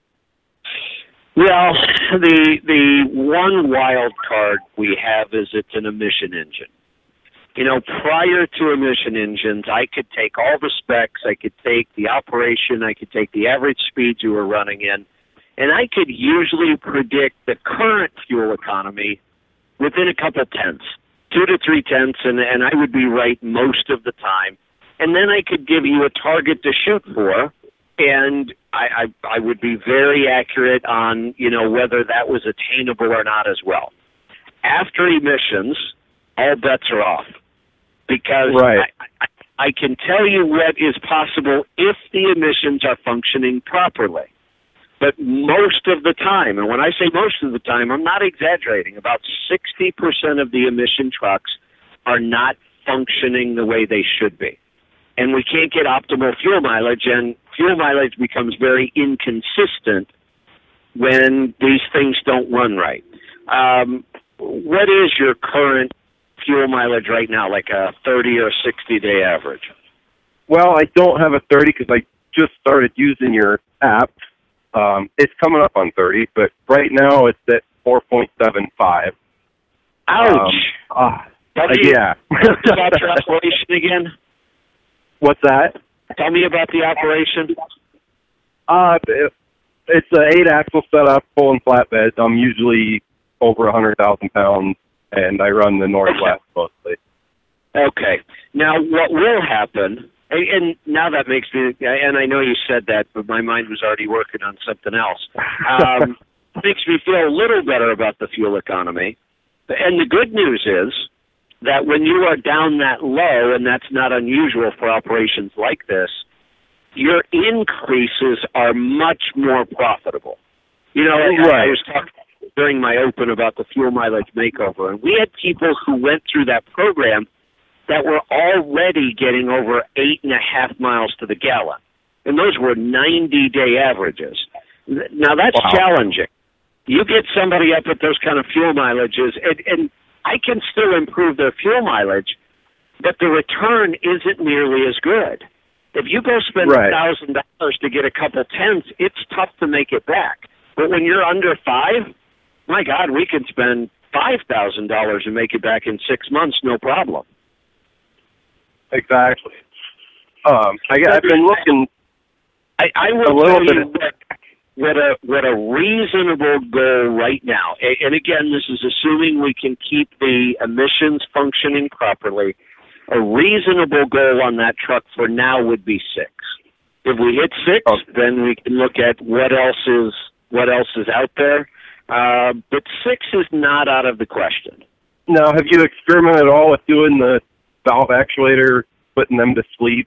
Speaker 2: Well, the the one wild card we have is it's an emission engine. You know, prior to emission engines, I could take all the specs, I could take the operation, I could take the average speed you were running in, and I could usually predict the current fuel economy within a couple tenths, two to three tenths, and, and I would be right most of the time. And then I could give you a target to shoot for, and I, I, I would be very accurate on, you know, whether that was attainable or not as well. After emissions, all bets are off, because
Speaker 13: right.
Speaker 2: I, I, I can tell you what is possible if the emissions are functioning properly. But most of the time, and when I say most of the time, I'm not exaggerating, about sixty percent of the emission trucks are not functioning the way they should be. And we can't get optimal fuel mileage, and fuel mileage becomes very inconsistent when these things don't run right. Um, what is your current fuel mileage right now, like a thirty or sixty-day average?
Speaker 13: Well, I don't have a thirty because I just started using your app, Um, it's coming up on thirty, but right now it's at four point seven five.
Speaker 2: Ouch!
Speaker 13: Um, uh,
Speaker 2: Tell
Speaker 13: uh,
Speaker 2: me
Speaker 13: yeah.
Speaker 2: about your operation again.
Speaker 13: What's that?
Speaker 2: Tell me about the operation.
Speaker 13: Uh, it, it's an eight-axle setup, full and flatbed. I'm usually over one hundred thousand pounds, and I run the Northwest mostly.
Speaker 2: Okay. Now, what will happen, and, and now that makes me, and I know you said that, but my mind was already working on something else, um, makes me feel a little better about the fuel economy. And the good news is that when you are down that low, and that's not unusual for operations like this, your increases are much more profitable. You know,
Speaker 13: right.
Speaker 2: I, I was talking during my open about the fuel mileage makeover, and we had people who went through that program that were already getting over eight and a half miles to the gallon. And those were ninety-day averages. Now, that's
Speaker 13: wow.
Speaker 2: challenging. You get somebody up at those kind of fuel mileages, and, and I can still improve their fuel mileage, but the return isn't nearly as good. If you go spend
Speaker 13: right.
Speaker 2: one thousand dollars to get a couple tenths, it's tough to make it back. But when you're under five, my God, we can spend five thousand dollars and make it back in six months, no problem.
Speaker 13: Exactly. Um, I, I've been looking
Speaker 2: I, I will
Speaker 13: a little
Speaker 2: tell you
Speaker 13: bit.
Speaker 2: what, what a what a reasonable goal right now. And again, this is assuming we can keep the emissions functioning properly. A reasonable goal on that truck for now would be six. If we hit six, okay. then we can look at what else is what else is out there. Uh, but six is not out of the question.
Speaker 13: Now, have you experimented at all with doing the valve actuator, putting them to sleep,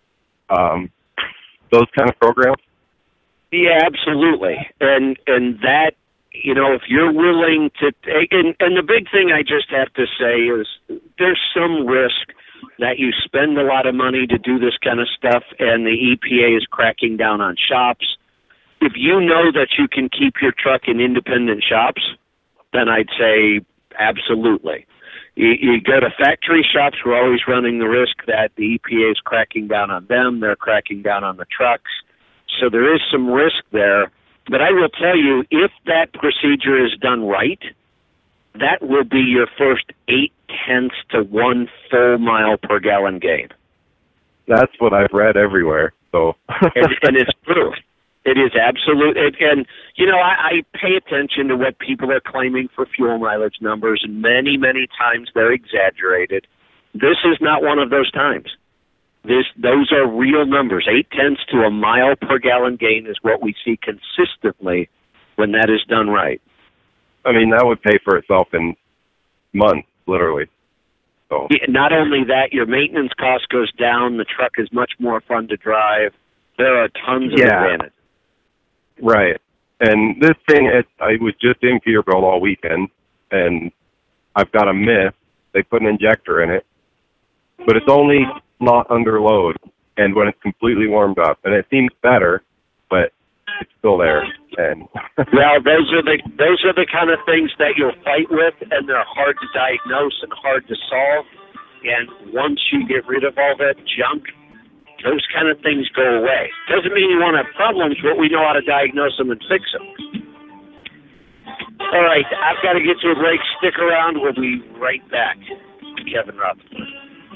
Speaker 13: um, those kind of programs?
Speaker 2: Yeah, absolutely. And and that, you know, if you're willing to take, and, and the big thing I just have to say is there's some risk that you spend a lot of money to do this kind of stuff and the E P A is cracking down on shops. If you know that you can keep your truck in independent shops, then I'd say absolutely. You, you go to factory shops, we're always running the risk that the E P A is cracking down on them, they're cracking down on the trucks. So there is some risk there. But I will tell you, if that procedure is done right, that will be your first eight tenths to one full mile per gallon gain.
Speaker 13: That's what I've read everywhere. So,
Speaker 2: and, and it's true. It is absolute. And, and you know, I, I pay attention to what people are claiming for fuel mileage numbers, and many, many times they're exaggerated. This is not one of those times. This, those are real numbers. Eight tenths to a mile per gallon gain is what we see consistently when that is done right.
Speaker 13: I mean, that would pay for itself in months, literally. So
Speaker 2: yeah, not only that, your maintenance cost goes down. The truck is much more fun to drive. There are tons of
Speaker 13: yeah.
Speaker 2: advantages.
Speaker 13: Right. And this thing, it, I was just in Peterbilt all weekend, and I've got a miss. They put an injector in it, but it's only not under load, and when it's completely warmed up, and it seems better, but it's still there. And
Speaker 2: well, those are the those are the kind of things that you'll fight with, and they're hard to diagnose and hard to solve. And once you get rid of all that junk, those kind of things go away. Doesn't mean you won't have problems, but we know how to diagnose them and fix them. All right, I've got to get to a break. Stick around. We'll be right back. Kevin Rutherford.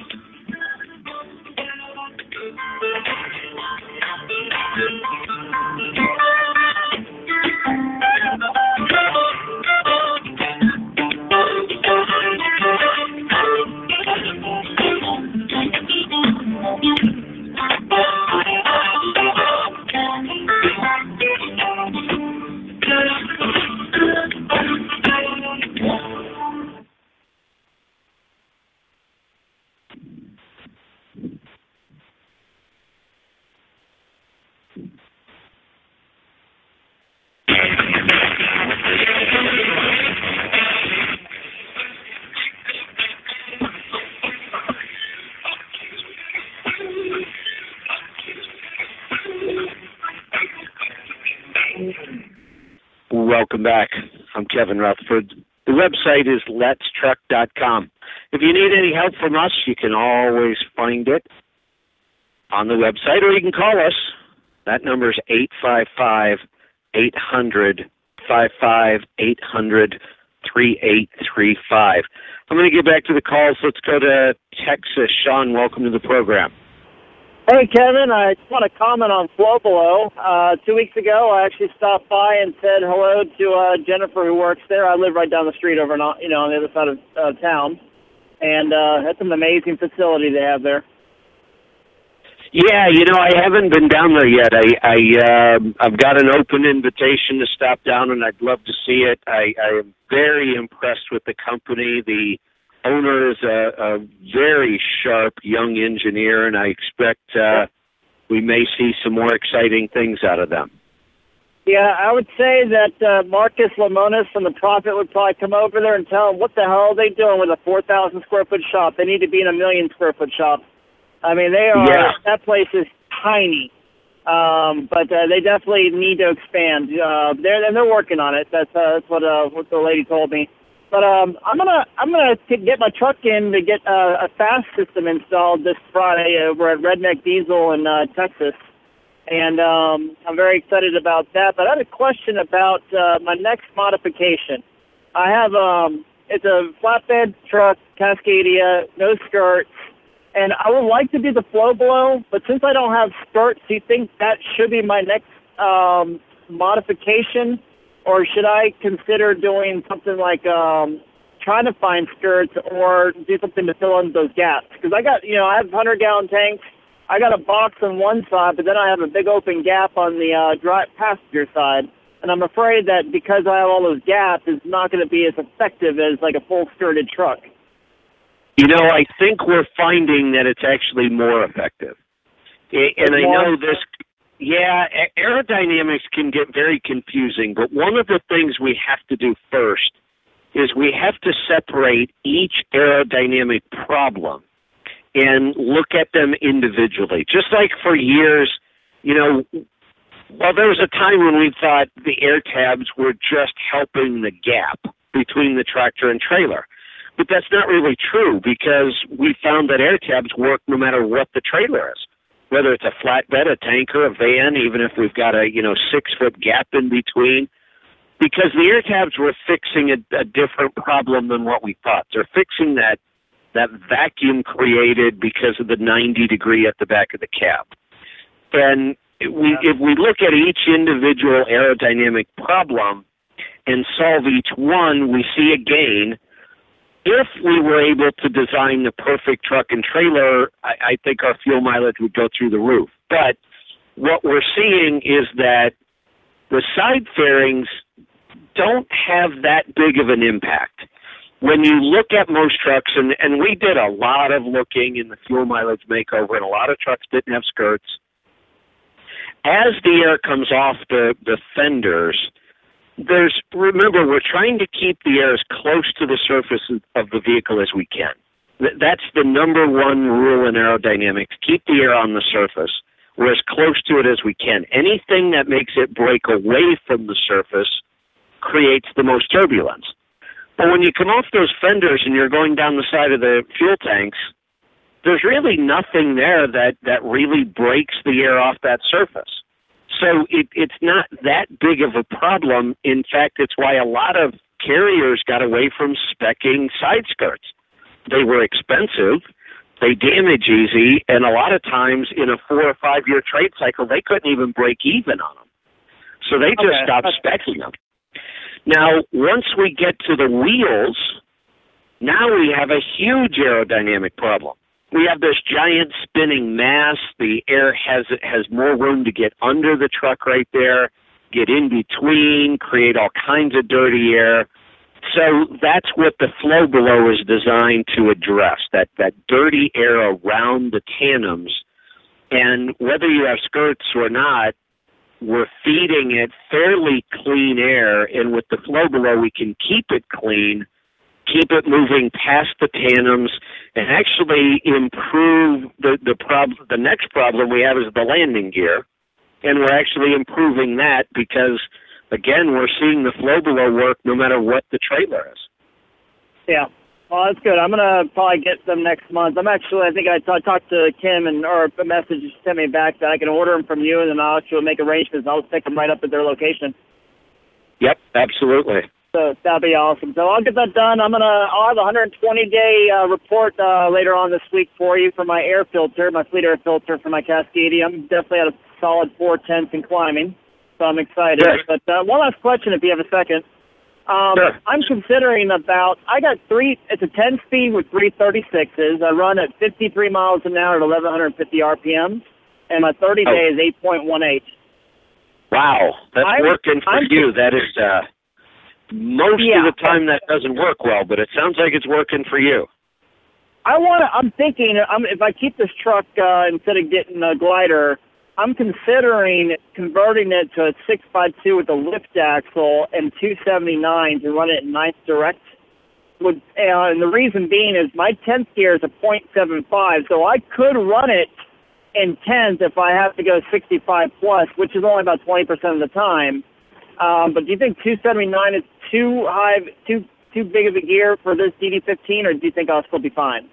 Speaker 2: Welcome back. I'm Kevin Rutherford. The website is lets truck dot com. If you need any help from us, you can always find it on the website, or you can call us. That number is eight five five, eight hundred, five five, eight hundred, three eight three five. I'm going to get back to the calls. Let's go to Texas. Sean, welcome to the program.
Speaker 14: Hey, Kevin, I just want to comment on Flow Below. Uh, two weeks ago, I actually stopped by and said hello to uh, Jennifer, who works there. I live right down the street over, in, you know, on the other side of uh, town. And uh, that's an amazing facility they have there.
Speaker 2: Yeah, you know, I haven't been down there yet. I, I, uh, I've got an open invitation to stop down, and I'd love to see it. I, I am very impressed with the company. The owner is a, a very sharp young engineer, and I expect uh, we may see some more exciting things out of them.
Speaker 14: Yeah, I would say that uh, Marcus Lemonis from The Prophet would probably come over there and tell them what the hell are they doing with a four thousand square foot shop. They need to be in a million square foot shop. I mean, they are.
Speaker 2: Yeah.
Speaker 14: That place is tiny, um, but uh, they definitely need to expand. Uh, they're and they're working on it. That's uh, that's what uh, what the lady told me. But um, I'm gonna I'm gonna t- get my truck in to get uh, a fast system installed this Friday over at Redneck Diesel in uh, Texas, and um, I'm very excited about that. But I had a question about uh, my next modification. I have um, it's a flatbed truck, Cascadia, no skirts. And I would like to do the Flow Below, but since I don't have skirts, do you think that should be my next um, modification? Or should I consider doing something like um, trying to find skirts or do something to fill in those gaps? Because I got, you know, I have one hundred gallon tanks. I got a box on one side, but then I have a big open gap on the uh, dry passenger side. And I'm afraid that because I have all those gaps, it's not going to be as effective as like a full skirted truck.
Speaker 2: You know, I think we're finding that it's actually more effective. And I know this, yeah, aerodynamics can get very confusing, but one of the things we have to do first is we have to separate each aerodynamic problem and look at them individually. Just like for years, you know, well, there was a time when we thought the air tabs were just helping the gap between the tractor and trailer. But that's not really true because we found that air tabs work no matter what the trailer is, whether it's a flatbed, a tanker, a van, even if we've got a, you know, six-foot gap in between, because the air tabs were fixing a, a different problem than what we thought. They're fixing that that vacuum created because of the ninety degree at the back of the cab. And we, if we look at each individual aerodynamic problem and solve each one, we see a gain. If we were able to design the perfect truck and trailer, I, I think our fuel mileage would go through the roof. But what we're seeing is that the side fairings don't have that big of an impact. When you look at most trucks, and, and we did a lot of looking in the fuel mileage makeover, and a lot of trucks didn't have skirts, as the air comes off the, the fenders, There's remember, we're trying to keep the air as close to the surface of the vehicle as we can. That's the number one rule in aerodynamics. Keep the air on the surface. We're as close to it as we can. Anything that makes it break away from the surface creates the most turbulence. But when you come off those fenders and you're going down the side of the fuel tanks, there's really nothing there that, that really breaks the air off that surface. So it, it's not that big of a problem. In fact, it's why a lot of carriers got away from speccing side skirts. They were expensive, they damage easy, and a lot of times in a four or five year trade cycle, they couldn't even break even on them. So they just okay. stopped speccing them. Now, once we get to the wheels, now we have a huge aerodynamic problem. We have this giant spinning mass. The air has has more room to get under the truck right there, get in between, create all kinds of dirty air. So that's what the Flow Below is designed to address, that, that dirty air around the tandems. And whether you have skirts or not, we're feeding it fairly clean air. And with the Flow Below, we can keep it clean, keep it moving past the tandems, and actually improve the the problem. The next problem we have is the landing gear, and we're actually improving that because, again, we're seeing the Flow Below work no matter what the trailer is.
Speaker 14: Yeah. Well, that's good. I'm gonna probably get them next month. I'm actually, I think I, t- I talked to Kim and or a message sent me back that I can order them from you, and then I'll actually make arrangements. I'll pick them right up at their location.
Speaker 2: Yep, absolutely.
Speaker 14: So that'd be awesome. So I'll get that done. I'm gonna, I'll have a one hundred twenty day uh, report uh, later on this week for you for my air filter, my fleet air filter for my Cascadia. I'm definitely at a solid four tenths and climbing, so I'm excited.
Speaker 2: Sure.
Speaker 14: But uh, one last question, if you have a second. Um,
Speaker 2: Sure.
Speaker 14: I'm considering about, I got three, it's a ten speed with three thirty-sixes. I run at fifty-three miles an hour at eleven fifty R P Ms, and my thirty
Speaker 2: Oh.
Speaker 14: day is eight point one eight.
Speaker 2: Wow, that's
Speaker 14: I'm-
Speaker 2: working for
Speaker 14: I'm-
Speaker 2: you. That is, uh, most
Speaker 14: Yeah.
Speaker 2: of the time that doesn't work well, but it sounds like it's working for you.
Speaker 14: I want to, I'm thinking, I'm, if I keep this truck, uh, instead of getting a glider, I'm considering converting it to a six by two with a lift axle and two seventy-nines and run it in ninth direct. Would, uh, and the reason being is my tenth gear is a point seven five, so I could run it in tens if I have to go sixty-five plus, which is only about twenty percent of the time. Um, but do you think two seventy-nine is too high, too too big of a gear for this D D fifteen, or do you think I'll still be fine?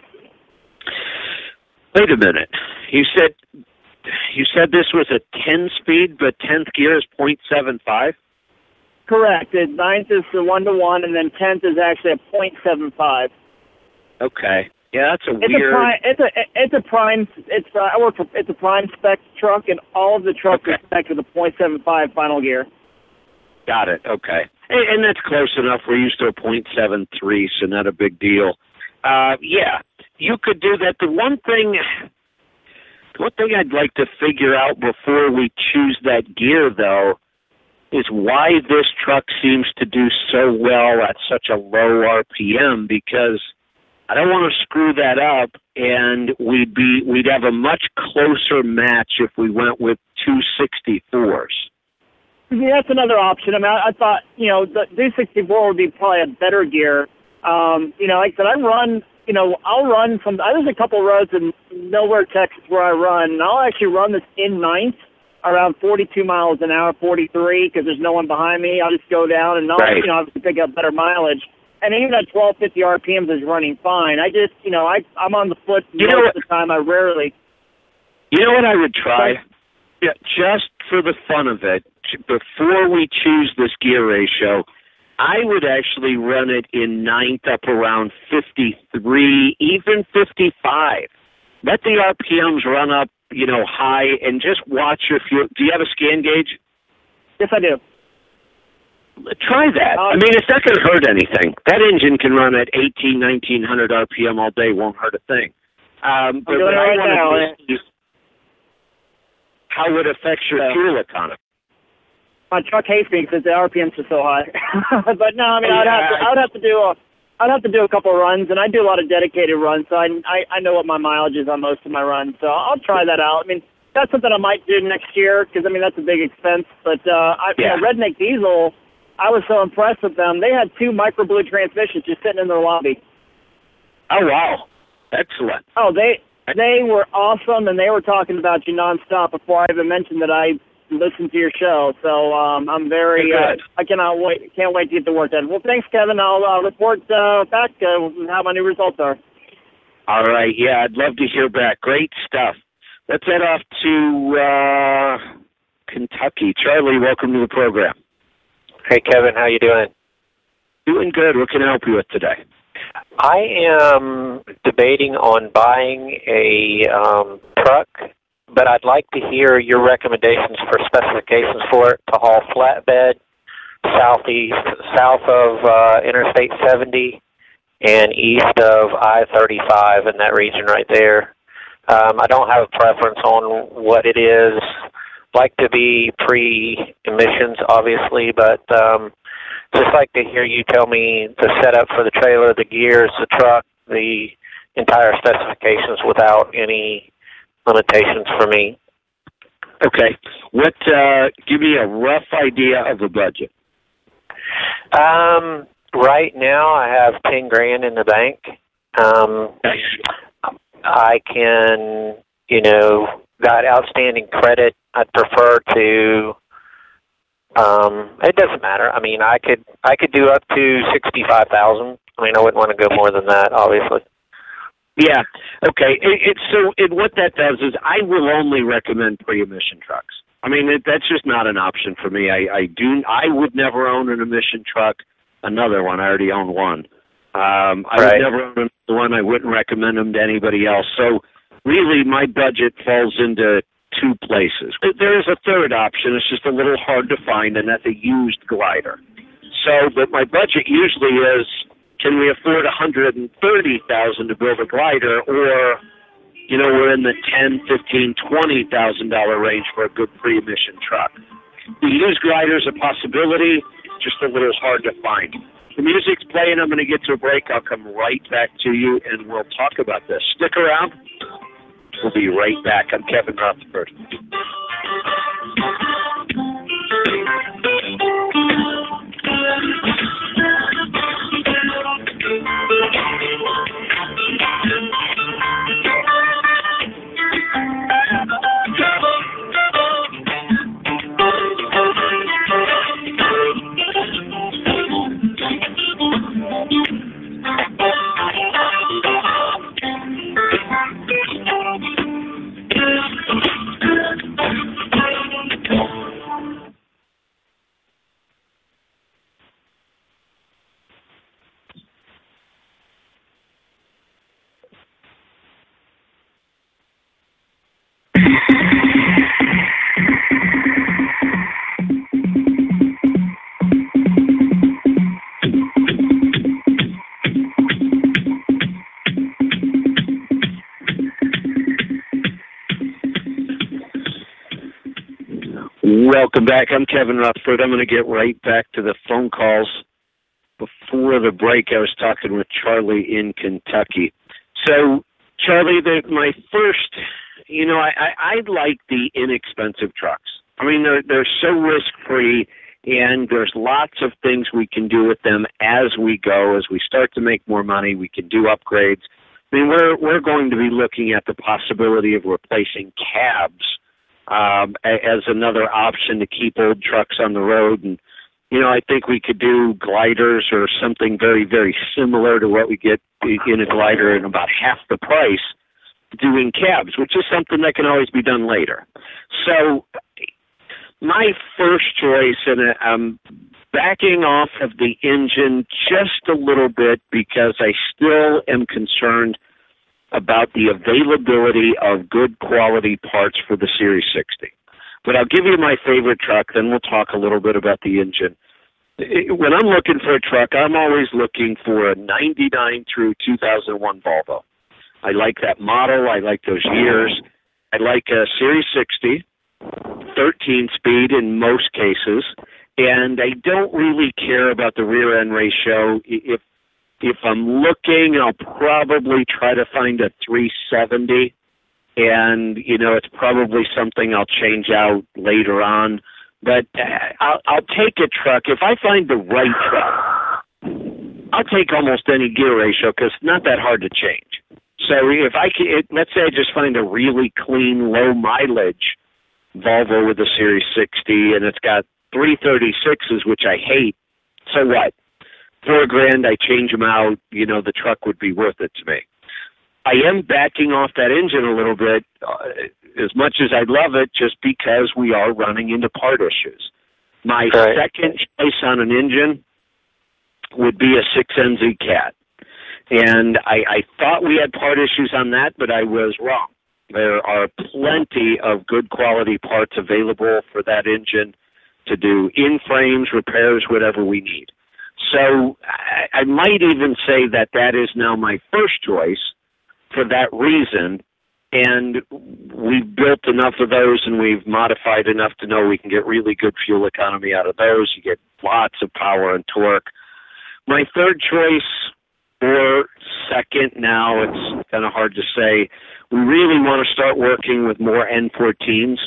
Speaker 2: Wait a minute. You said you said this was a ten speed, but tenth gear is point seven five?
Speaker 14: Correct. The ninth is the one to one, and then tenth is actually a point seven five.
Speaker 2: Okay. Yeah, that's a
Speaker 14: It's
Speaker 2: weird.
Speaker 14: a prime. It's a it's a prime. It's uh, I work for. It's a prime spec truck, and all of the trucks
Speaker 2: Okay.
Speaker 14: are spec with a point seven five final gear.
Speaker 2: Got it. Okay. And, and that's close enough. We're used to a point seven three, so not a big deal. Uh, yeah, you could do that. The one thing, the one thing I'd like to figure out before we choose that gear, though, is why this truck seems to do so well at such a low R P M, because I don't want to screw that up, and we'd be we'd have a much closer match if we went with two sixty-fours.
Speaker 14: Yeah, that's another option. I mean, I, I thought, you know, the two sixty-four would be probably a better gear. Um, you know, like I said, I run, you know, I'll run some, there's a couple roads in nowhere, Texas, where I run, and I'll actually run this in ninth around forty-two miles an hour, forty-three, because there's no one behind me. I'll just go down and I'll,
Speaker 2: Right.
Speaker 14: you know, obviously pick up better mileage. And even at twelve fifty R P Ms is running fine. I just, you know, I, I'm on the foot
Speaker 2: You
Speaker 14: most
Speaker 2: know
Speaker 14: of the time. I rarely.
Speaker 2: You know what I would try? Yeah, just for the fun of it, before we choose this gear ratio, I would actually run it in ninth up around fifty-three, even fifty-five. Let the R P Ms run up, you know, high, and just watch your fuel. Do you have a scan gauge?
Speaker 14: Yes, I do.
Speaker 2: Try that.
Speaker 14: Um,
Speaker 2: I mean, it's not going to hurt anything. That engine can run at eighteen, nineteen hundred R P M all day, won't hurt a thing. Um, but
Speaker 14: doing
Speaker 2: what
Speaker 14: it
Speaker 2: I
Speaker 14: right
Speaker 2: want
Speaker 14: now,
Speaker 2: to do is how it affects your
Speaker 14: Yeah.
Speaker 2: fuel economy.
Speaker 14: My truck hates me because the R P Ms are so high. But no, I mean,
Speaker 2: Oh,
Speaker 14: I'd
Speaker 2: yeah,
Speaker 14: have to,
Speaker 2: I-
Speaker 14: I would have to do a, I'd have to do a couple of runs, and I do a lot of dedicated runs, so I, I, I know what my mileage is on most of my runs. So I'll try that out. I mean, that's something I might do next year because I mean that's a big expense. But uh, I,
Speaker 2: Yeah.
Speaker 14: you know, Redneck Diesel, I was so impressed with them. They had two micro blue transmissions just sitting in their lobby.
Speaker 2: Oh, wow. Excellent.
Speaker 14: Oh, they they were awesome, and they were talking about you nonstop before I even mentioned that I listened to your show. So um, I'm very, uh,
Speaker 2: Good.
Speaker 14: I cannot wait, can't wait to get to work done. Well, thanks, Kevin. I'll uh, report uh, back uh, how my new results are.
Speaker 2: All right. Yeah, I'd love to hear back. Great stuff. Let's head off to uh, Kentucky. Charlie, welcome to the program.
Speaker 15: Hey, Kevin, how you doing?
Speaker 2: Doing good. What can I help you with today?
Speaker 15: I am debating on buying a um, truck, but I'd like to hear your recommendations for specifications for it to haul flatbed southeast, south of uh, Interstate seventy and east of I thirty-five in that region right there. Um, I don't have a preference on what it is. Like to be pre-emissions, obviously, but um, just like to hear you tell me the setup for the trailer, the gears, the truck, the entire specifications without any limitations for me.
Speaker 2: Okay. What? Uh, give me a rough idea of the budget.
Speaker 15: Um, right now, I have ten grand in the bank. Um, I can, you know, got outstanding credit. I'd prefer to Um, it doesn't matter. I mean, I could I could do up to sixty-five thousand. I mean, I wouldn't want to go more than that, obviously.
Speaker 2: Yeah. Okay. It, it, so it, what that does is I will only recommend pre-emission trucks. I mean, it, that's just not an option for me. I, I do. I would never own an emission truck. Another one. I already own one. Um, I
Speaker 15: right.
Speaker 2: would never own another one. I wouldn't recommend them to anybody else. So really, my budget falls into two places. There is a third option. It's just a little hard to find, and that's a used glider. So, but my budget usually is, can we afford one hundred thirty thousand dollars to build a glider, or, you know, we're in the ten, fifteen, twenty thousand dollars range for a good pre-emission truck. The used glider is a possibility, just a little hard to find. The music's playing. I'm going to get to a break. I'll come right back to you, and we'll talk about this. Stick around. We'll be right back. I'm Kevin Rutherford. Welcome back. I'm Kevin Rutherford. I'm going to get right back to the phone calls. Before the break, I was talking with Charlie in Kentucky. So, Charlie, the, my first, you know, I, I, I like the inexpensive trucks. I mean, they're, they're so risk-free, and there's lots of things we can do with them as we go. As we start to make more money, we can do upgrades. I mean, we're, we're going to be looking at the possibility of replacing cabs Um, as another option to keep old trucks on the road. And, you know, I think we could do gliders or something very, very similar to what we get in a glider at about half the price doing cabs, which is something that can always be done later. So my first choice, and I'm backing off of the engine just a little bit because I still am concerned about the availability of good quality parts for the Series sixty. But I'll give you my favorite truck, then we'll talk a little bit about the engine. When I'm looking for a truck, I'm always looking for a ninety-nine through two thousand one Volvo. I like that model. I like those years. I like a Series sixty, thirteen speed in most cases, and I don't really care about the rear end ratio. If If I'm looking, I'll probably try to find a three seventy, and, you know, it's probably something I'll change out later on. But I'll, I'll take a truck. If I find the right truck, I'll take almost any gear ratio because it's not that hard to change. So if I can, it, let's say I just find a really clean, low mileage Volvo with a Series sixty, and it's got three thirty-sixes, which I hate, so what? Four grand, I change them out, you know, the truck would be worth it to me. I am backing off that engine a little bit, uh, as much as I love it, just because we are running into part issues. My right. second choice on an engine would be a six N Z Cat. And I, I thought we had part issues on that, but I was wrong. There are plenty of good quality parts available for that engine to do in-frames, repairs, whatever we need. So I, I might even say that that is now my first choice for that reason, and we've built enough of those and we've modified enough to know we can get really good fuel economy out of those. You get lots of power and torque. My third choice, or second now, it's kind of hard to say, we really want to start working with more N fourteens.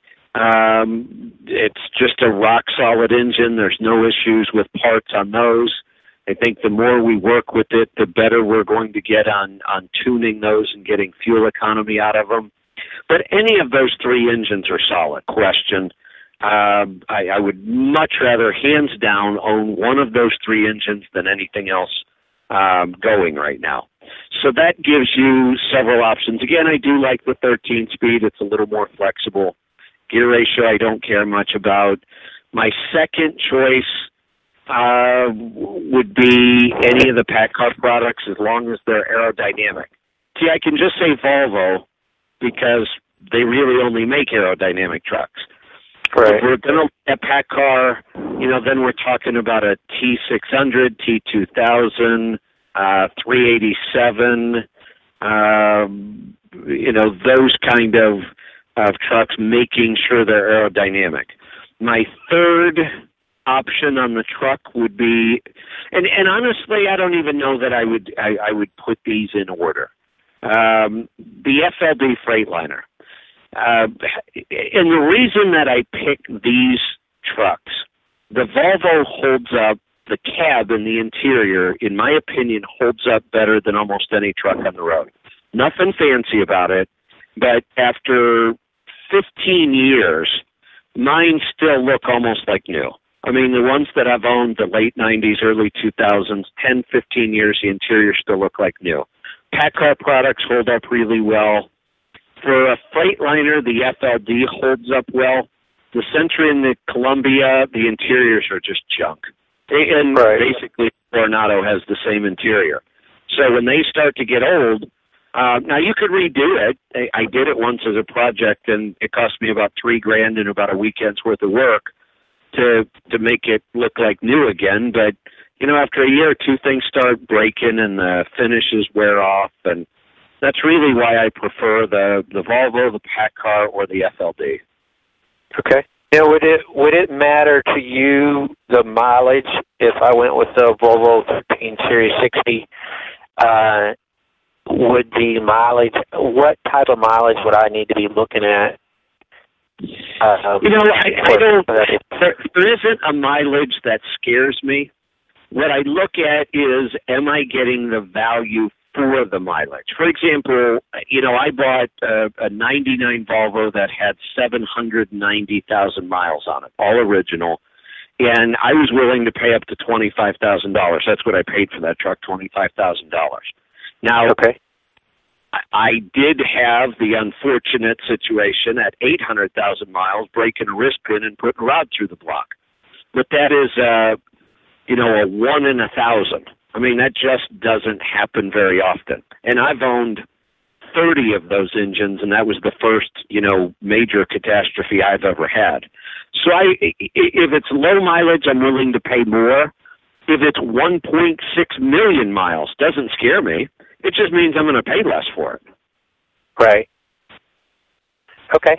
Speaker 2: Um, it's just a rock-solid engine. There's no issues with parts on those. I think the more we work with it, the better we're going to get on, on tuning those and getting fuel economy out of them. But any of those three engines are solid, question. Um, I, I would much rather, hands down, own one of those three engines than anything else um, going right now. So that gives you several options. Again, I do like the thirteen speed. It's a little more flexible. Gear ratio, I don't care much about. My second choice uh, would be any of the PACCAR products as long as they're aerodynamic. See, I can just say Volvo because they really only make aerodynamic trucks.
Speaker 15: Right.
Speaker 2: If we're going to look at PACCAR, you know, then we're talking about a T six hundred, T two thousand, uh, three eighty-seven, um, you know, those kind of, of trucks, making sure they're aerodynamic. My third option on the truck would be, and, and honestly, I don't even know that I would I, I would put these in order. Um, the F L D Freightliner. Uh, and the reason that I pick these trucks, the Volvo holds up, the cab and the interior, in my opinion, holds up better than almost any truck on the road. Nothing fancy about it, but after fifteen years, mine still look almost like new. I mean, the ones that I've owned, the late nineties, early two thousands, ten, fifteen years, the interior still look like new. PACCAR products hold up really well. For a Freightliner, the F L D holds up well. The Sentra and the Columbia, the interiors are just junk. And right. Basically, Coronado has the same interior. So when they start to get old, uh, now you could redo it. I, I did it once as a project, and it cost me about three grand and about a weekend's worth of work to to make it look like new again. But, you know, after a year or two, things start breaking and the finishes wear off, and that's really why I prefer the, the Volvo, the PACCAR, or the F L D.
Speaker 15: Okay. Yeah, would it would it matter to you the mileage if I went with the Volvo thirteen Series sixty? Uh, would the mileage, what type of mileage would I need to be looking at? Uh,
Speaker 2: you know, I, I don't. There, there isn't a mileage that scares me. What I look at is, am I getting the value for the mileage? For example, you know, I bought a, a ninety-nine Volvo that had seven hundred ninety thousand miles on it, all original, and I was willing to pay up to twenty-five thousand dollars. That's what I paid for that truck, twenty-five thousand dollars. Now, okay. I, I did have the unfortunate situation at eight hundred thousand miles, breaking a wrist pin and putting a rod through the block. But that is, uh, you know, a one in a thousand. I mean, that just doesn't happen very often. And I've owned thirty of those engines, and that was the first, you know, major catastrophe I've ever had. So I, if it's low mileage, I'm willing to pay more. If it's one point six million miles, doesn't scare me. It just means I'm going to pay less for it.
Speaker 15: Right. Okay.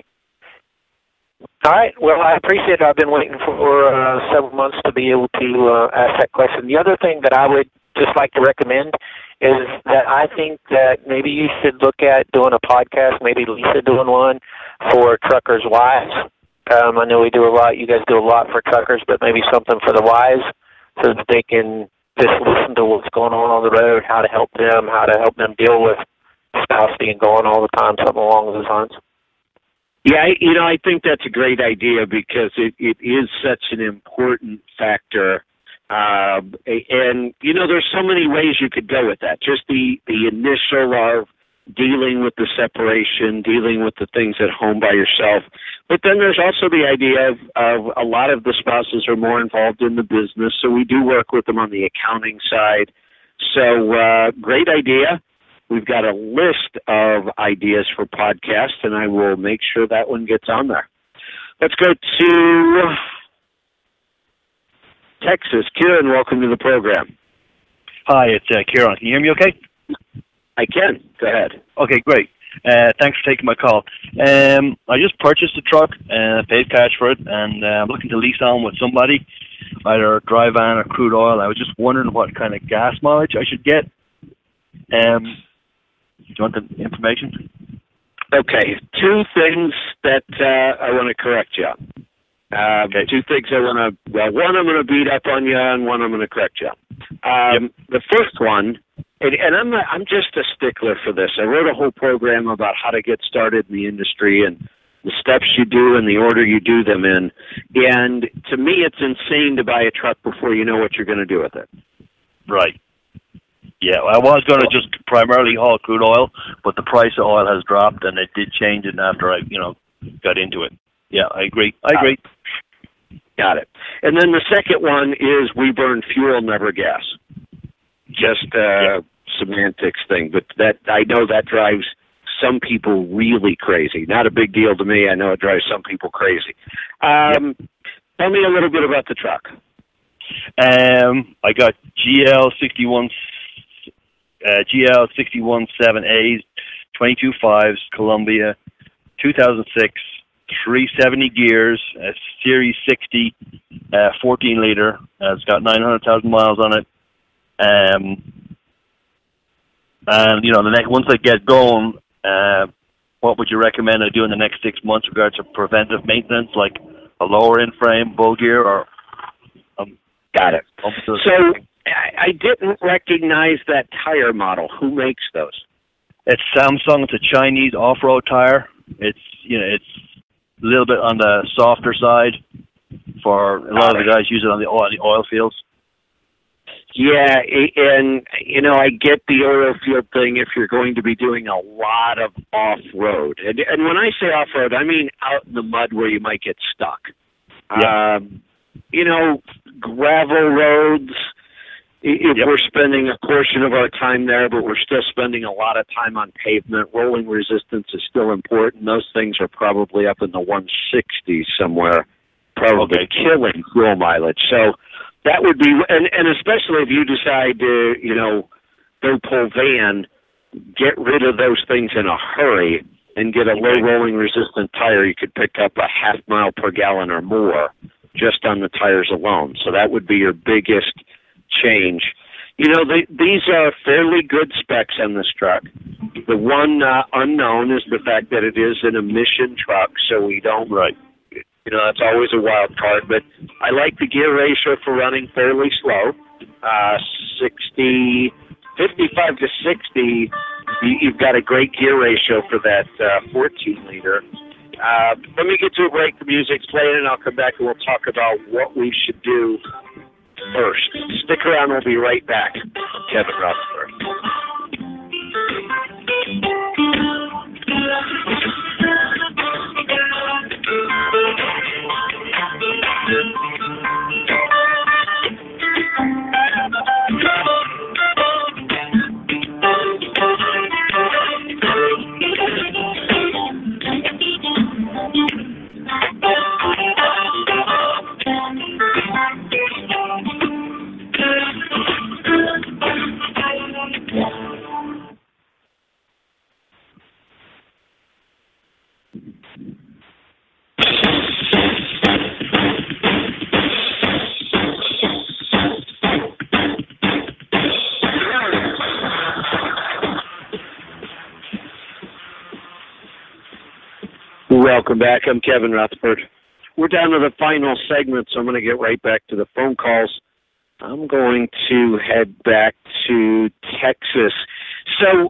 Speaker 15: All right. Well, I appreciate it. I've been waiting for uh, several months to be able to uh, ask that question. The other thing that I would just like to recommend is that I think that maybe you should look at doing a podcast, maybe Lisa doing one for truckers' wives. Um, I know we do a lot. You guys do a lot for truckers, but maybe something for the wives so that they can just listen to what's going on on the road, how to help them, how to help them deal with spouse being gone all the time, something along those lines.
Speaker 2: Yeah, I, you know, I think that's a great idea because it, it is such an important factor. Uh, and, you know, there's so many ways you could go with that. Just the, the initial of dealing with the separation, dealing with the things at home by yourself. But then there's also the idea of, of a lot of the spouses are more involved in the business, so we do work with them on the accounting side. So uh, great idea. We've got a list of ideas for podcasts, and I will make sure that one gets on there. Let's go to Texas. Kieran, welcome to the program.
Speaker 16: Hi, it's uh, Kieran. Can you hear me okay?
Speaker 2: I can. Go ahead.
Speaker 16: Okay, great. Uh, thanks for taking my call. Um, I just purchased a truck and uh, paid cash for it, and uh, I'm looking to lease on with somebody, either dry van or crude oil. I was just wondering what kind of gas mileage I should get. Um, do you want the information?
Speaker 2: Okay, two things that uh, I want to correct you on. Uh, okay. Two things I want to, well, one I'm going to beat up on you, and one I'm going to correct you on. Um, yep. The first one, and, and I'm a, I'm just a stickler for this. I wrote a whole program about how to get started in the industry, and the steps you do and the order you do them in. And to me, it's insane to buy a truck before you know what you're going to do with it.
Speaker 16: Right. Yeah, I was going to just primarily haul crude oil, but the price of oil has dropped, and it did change it after I, you know, got into it. Yeah, I agree. I agree.
Speaker 2: Got it. And then the second one is we burn fuel, never gas. Just uh, yeah. semantics thing, but that I know that drives some people really crazy. Not a big deal to me. I know it drives some people crazy. Um, yep. Tell me a little bit about the truck.
Speaker 16: Um, I got G L sixty-one, uh, G L sixty-one seven A's, twenty-two fives, Columbia, two thousand six, three seventy gears, a Series sixty, uh, fourteen liter. Uh, it's got nine hundred thousand miles on it. Um, and you know, the next once I get going, uh, what would you recommend I do in the next six months in regards to preventive maintenance, like a lower in frame, bull gear, or um,
Speaker 2: got it. So I, I didn't recognize that tire model. Who makes those?
Speaker 16: It's Samsung. It's a Chinese off-road tire. It's you know it's a little bit on the softer side for a lot of the guys use it on the oil, on the oil fields.
Speaker 2: Yeah, and, you know, I get the oil field thing if you're going to be doing a lot of off-road. And, and when I say off-road, I mean out in the mud where you might get stuck. Yeah. Um, you know, gravel roads, if yep. we're spending a portion of our time there, but we're still spending a lot of time on pavement, rolling resistance is still important. Those things are probably up in the one sixties somewhere, probably okay. killing fuel mileage. So that would be, and, and especially if you decide to, you know, go pull van, get rid of those things in a hurry and get a low rolling resistant tire. You could pick up a half mile per gallon or more just on the tires alone. So that would be your biggest change. You know, they, these are fairly good specs on this truck. The one uh, unknown is the fact that it is an emission truck, so we don't,
Speaker 16: right.
Speaker 2: you know, that's always a wild card, but I like the gear ratio for running fairly slow. Uh, sixty, fifty-five to sixty, you've got a great gear ratio for that uh, fourteen liter. Uh, let me get to a break. The music's playing, and I'll come back and we'll talk about what we should do first. Stick around. We'll be right back. I'm Kevin Rutherford. Welcome back. I'm Kevin Rutherford. We're down to the final segment, so I'm going to get right back to the phone calls. I'm going to head back to Texas. So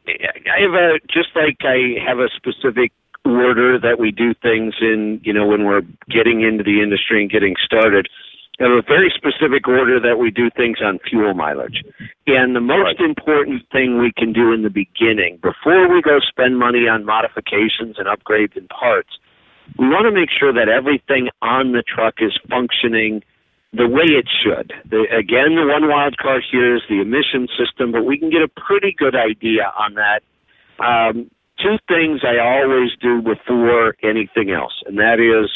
Speaker 2: I have a, just like I have a specific order that we do things in, you know, when we're getting into the industry and getting started, I have a very specific order that we do things on fuel mileage. And the most right. important thing we can do in the beginning, before we go spend money on modifications and upgrades and parts, we want to make sure that everything on the truck is functioning the way it should. The, again, the one wild card here is the emission system, but we can get a pretty good idea on that. Um, two things I always do before anything else, and that is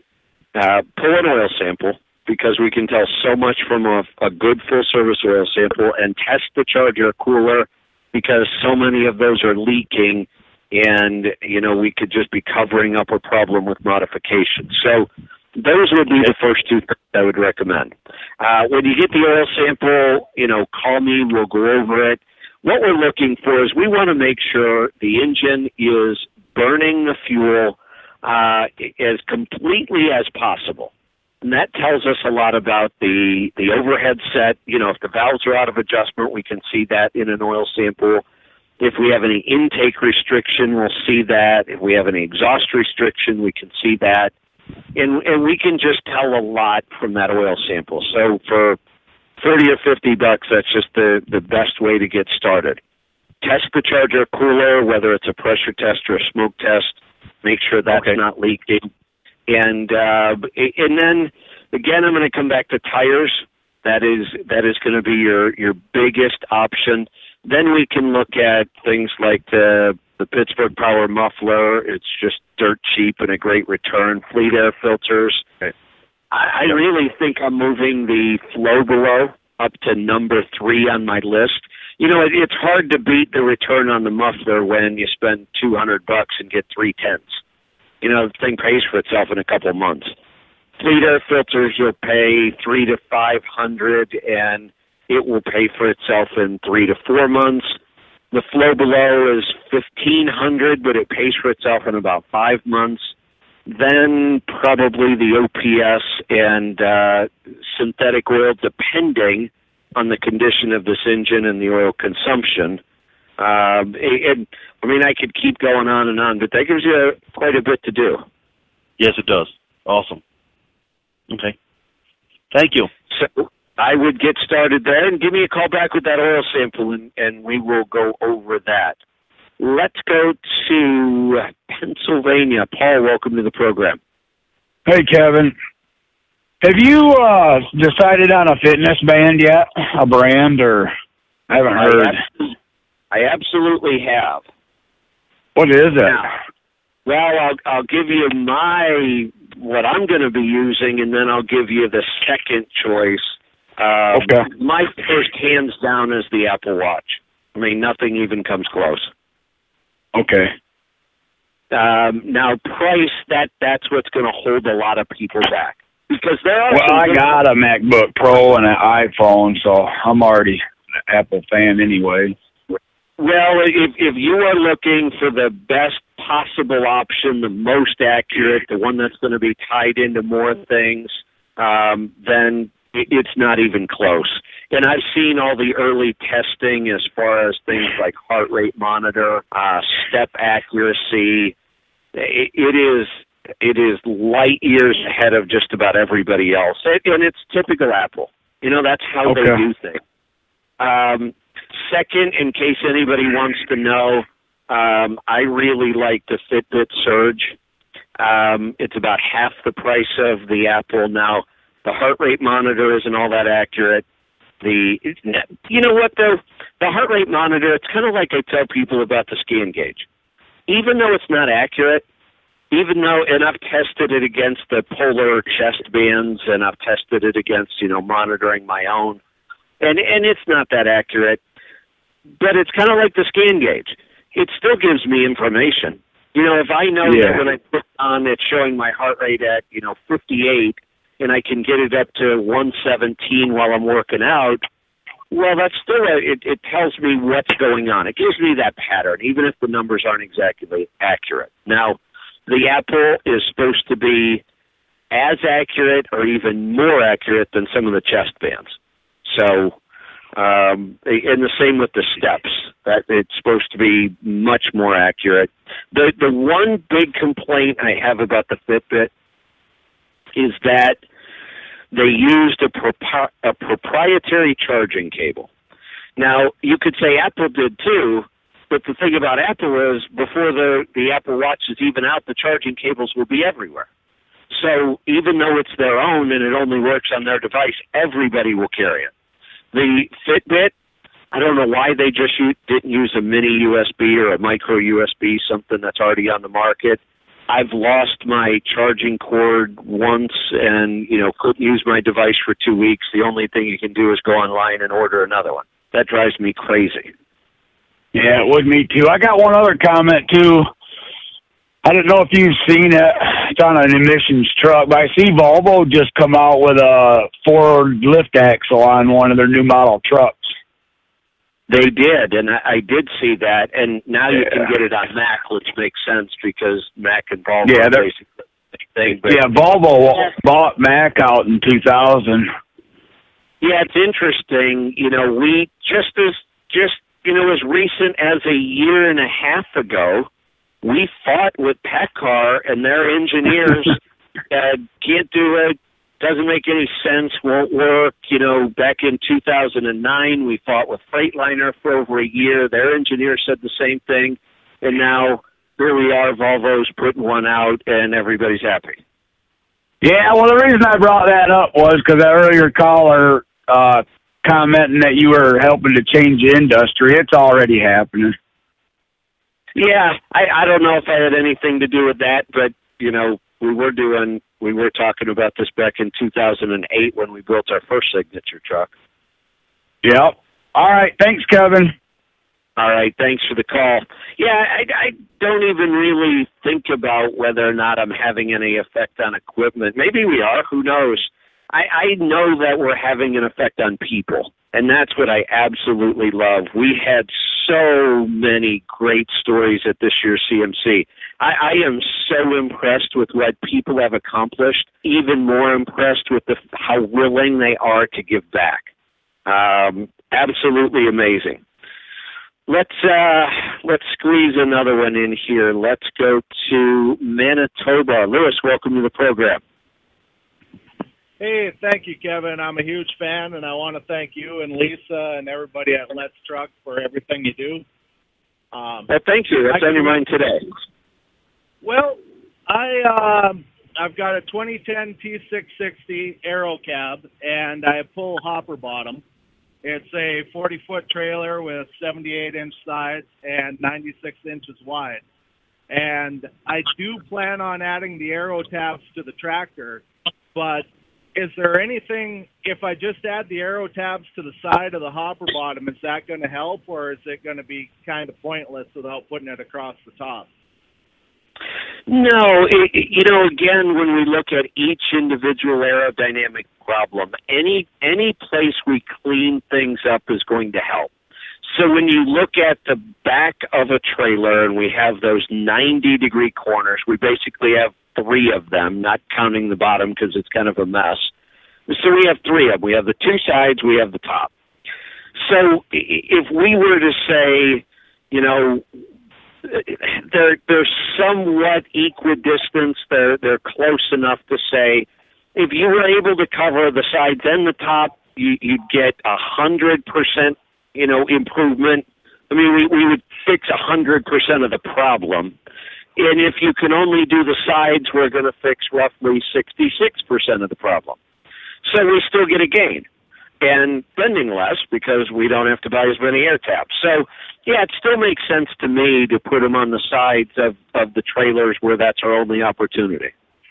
Speaker 2: uh, pull an oil sample, because we can tell so much from a, a good full-service oil sample, and test the charger cooler, because so many of those are leaking, and, you know, we could just be covering up a problem with modification. So those would be the first two things I would recommend. Uh, when you get the oil sample, you know, call me, we'll go over it. What we're looking for is we want to make sure the engine is burning the fuel uh, as completely as possible. And that tells us a lot about the, the overhead set. You know, if the valves are out of adjustment, we can see that in an oil sample. If we have any intake restriction, we'll see that. If we have any exhaust restriction, we can see that. And, and we can just tell a lot from that oil sample. So for thirty or fifty bucks, that's just the, the best way to get started. Test the charger cooler, whether it's a pressure test or a smoke test. Make sure that's
Speaker 16: Okay.
Speaker 2: not leaking. And uh, and then, again, I'm going to come back to tires. That is that is going to be your, your biggest option. Then we can look at things like the the Pittsburgh Power muffler. It's just dirt cheap and a great return. Fleet air filters.
Speaker 16: Okay.
Speaker 2: I, I really think I'm moving the Flow Below up to number three on my list. You know, it, it's hard to beat the return on the muffler when you spend two hundred bucks and get three tenths. You know, the thing pays for itself in a couple of months. Fleet air filters, you'll pay three to five hundred, and it will pay for itself in three to four months. The Flow Below is fifteen hundred, but it pays for itself in about five months. Then probably the O P S and uh, synthetic oil, depending on the condition of this engine and the oil consumption. Um, it, it, I mean, I could keep going on and on, but that gives you quite a bit to do.
Speaker 16: Yes, it does. Awesome. Okay. Thank you.
Speaker 2: So I would get started there, and give me a call back with that oil sample, and, and we will go over that. Let's go to Pennsylvania. Paul, welcome to the program.
Speaker 17: Hey, Kevin. Have you uh, decided on a fitness band yet? A brand, or I haven't heard.
Speaker 2: I, abs- I absolutely have.
Speaker 17: What is it?
Speaker 2: Now, well, I'll, I'll give you my what I'm going to be using, and then I'll give you the second choice. Um,
Speaker 17: okay.
Speaker 2: My first, hands down, is the Apple Watch. I mean, nothing even comes close.
Speaker 17: Okay.
Speaker 2: Um, now, price, that that's what's going to hold a lot of people back. Because there are
Speaker 17: Well,
Speaker 2: some
Speaker 17: I
Speaker 2: good-
Speaker 17: got a MacBook Pro and an iPhone, so I'm already an Apple fan anyway.
Speaker 2: Well, if, if you are looking for the best possible option, the most accurate, the one that's going to be tied into more things, um, then it, it's not even close. And I've seen all the early testing as far as things like heart rate monitor, uh, step accuracy. It, it is it is light years ahead of just about everybody else. It, and it's typical Apple. You know, that's how
Speaker 17: Okay.
Speaker 2: they do things. Um, second, in case anybody wants to know, um, I really like the Fitbit Surge. Um, it's about half the price of the Apple. Now, the heart rate monitor isn't all that accurate. The you know what though, the heart rate monitor, it's kind of like I tell people about the scan gauge. Even though it's not accurate, even though, and I've tested it against the Polar chest bands, and I've tested it against, you know, monitoring my own, and and it's not that accurate, but it's kind of like the scan gauge. It still gives me information. You know, if I know
Speaker 17: Yeah.
Speaker 2: that when I put on, it's showing my heart rate at, you know, fifty-eight, and I can get it up to one seventeen while I'm working out, well, that's still, a, it, it tells me what's going on. It gives me that pattern, even if the numbers aren't exactly accurate. Now, the Apple is supposed to be as accurate or even more accurate than some of the chest bands. So, um, and the same with the steps. That it's supposed to be much more accurate. The the one big complaint I have about the Fitbit is that they used a, propri- a proprietary charging cable. Now, you could say Apple did too, but the thing about Apple is before the, the Apple Watch is even out, the charging cables will be everywhere. So even though it's their own and it only works on their device, everybody will carry it. The Fitbit, I don't know why they just u- didn't use a mini U S B or a micro U S B, something that's already on the market. I've lost my charging cord once and, you know, couldn't use my device for two weeks. The only thing you can do is go online and order another one. That drives me crazy.
Speaker 17: Yeah, it would me too. I got one other comment too. I don't know if you've seen it. It's on an emissions truck, but I see Volvo just come out with a Ford lift axle on one of their new model trucks.
Speaker 2: They did, and I, I did see that, and now you
Speaker 17: Yeah.
Speaker 2: can get it on Mac, which makes sense because Mac and Volvo
Speaker 17: Yeah,
Speaker 2: are
Speaker 17: they're-
Speaker 2: basically the same thing. But
Speaker 17: Yeah, Volvo bought Mac out in two thousand.
Speaker 2: Yeah, it's interesting. You know, we just as just you know, as recent as a year and a half ago, we fought with PACCAR and their engineers uh, can't do it, doesn't make any sense, won't work. You know, back in two thousand nine, we fought with Freightliner for over a year. Their engineer said the same thing, and now here we are, Volvo's putting one out, and everybody's happy.
Speaker 17: Yeah, well, the reason I brought that up was because that earlier caller uh, commenting that you were helping to change the industry. It's already happening.
Speaker 2: Yeah, I, I don't know if I had anything to do with that, but, you know, we were doing, we were talking about this back in two thousand eight when we built our first signature truck.
Speaker 17: Yep. All right. Thanks, Kevin.
Speaker 2: All right. Thanks for the call. Yeah, I, I don't even really think about whether or not I'm having any effect on equipment. Maybe we are. Who knows? I, I know that we're having an effect on people, and that's what I absolutely love. We had so many great stories at this year's C M C. I, I am so impressed with what people have accomplished, even more impressed with the, how willing they are to give back. Um, absolutely amazing. Let's uh, let's squeeze another one in here. Let's go to Manitoba. Lewis, welcome to the program.
Speaker 18: Hey, thank you, Kevin. I'm a huge fan, and I want to thank you and Lisa and everybody at Let's Truck for everything you do. Um,
Speaker 2: well, thank you. What's on your mind today?
Speaker 18: Well, I um, I've got a twenty ten T six sixty Aero cab, and I pull hopper bottom. It's a forty-foot trailer with seventy-eight inch sides and ninety-six inches wide. And I do plan on adding the Aero tabs to the tractor, but is there anything, if I just add the Aero tabs to the side of the hopper bottom, is that going to help, or is it going to be kind of pointless without putting it across the top?
Speaker 2: No, it, you know, again, when we look at each individual aerodynamic problem, any any place we clean things up is going to help. So when you look at the back of a trailer and we have those ninety degree corners, we basically have three of them, not counting the bottom because it's kind of a mess. So we have three of them. We have the two sides, we have the top. So if we were to say, you know, they're they're somewhat equidistant, they're they're close enough to say, if you were able to cover the sides and the top, you, you'd get a hundred percent, you know, improvement. I mean, we we would fix a hundred percent of the problem. And if you can only do the sides, we're going to fix roughly sixty-six percent of the problem. So we still get a gain. And spending less because we don't have to buy as many air tabs. So, yeah, it still makes sense to me to put them on the sides of, of the trailers where that's our only opportunity.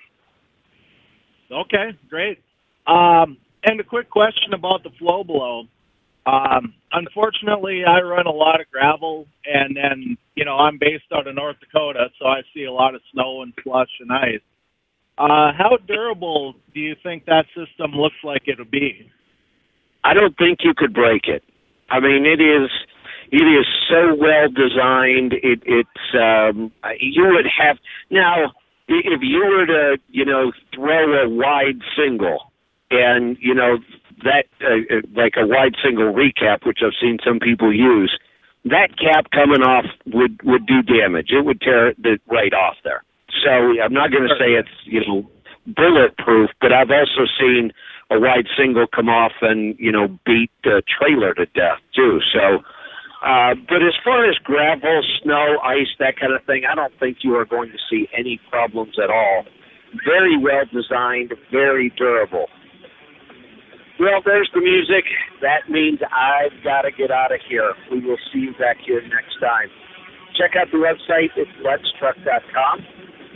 Speaker 18: Okay, great. Um, and a quick question about the flow below. Um, unfortunately, I run a lot of gravel, and then, you know, I'm based out of North Dakota, so I see a lot of snow and slush and ice. Uh, how durable do you think that system looks like it'll be?
Speaker 2: I don't think you could break it. I mean, it is it is so well designed. It, it's um, you would have now if you were to you know throw a wide single and you know that uh, like a wide single recap, which I've seen some people use, that cap coming off would would do damage. It would tear it right off there. So I'm not going to say it's you know bulletproof, but I've also seen a wide single come off and, you know, beat the trailer to death, too. So, uh, but as far as gravel, snow, ice, that kind of thing, I don't think you are going to see any problems at all. Very well designed, very durable. Well, there's the music. That means I've got to get out of here. We will see you back here next time. Check out the website. It's lets truck dot com.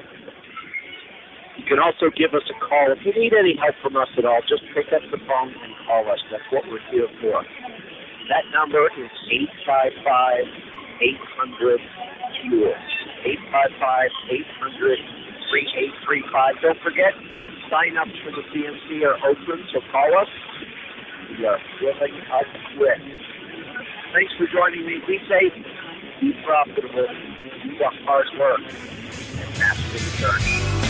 Speaker 2: You can also give us a call. If you need any help from us at all, just pick up the phone and call us. That's what we're here for. That number is eight five five, eight hundred, FUEL. eight five five, eight hundred, three eight three five. Don't forget, sign-ups for the C M C are open, so call us. We are willing to quit. Thanks for joining me. Be safe, be profitable, do the hard work, and master the journey.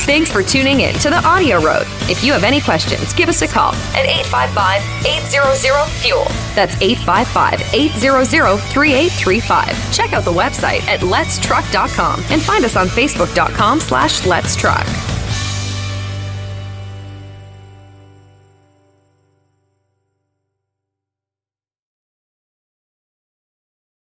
Speaker 19: Thanks for tuning in to the Audio Road. If you have any questions, give us a call at eight five five, eight hundred, FUEL. That's eight five five, eight hundred, three eight three five. Check out the website at lets truck dot com and find us on facebook dot com slash let's truck.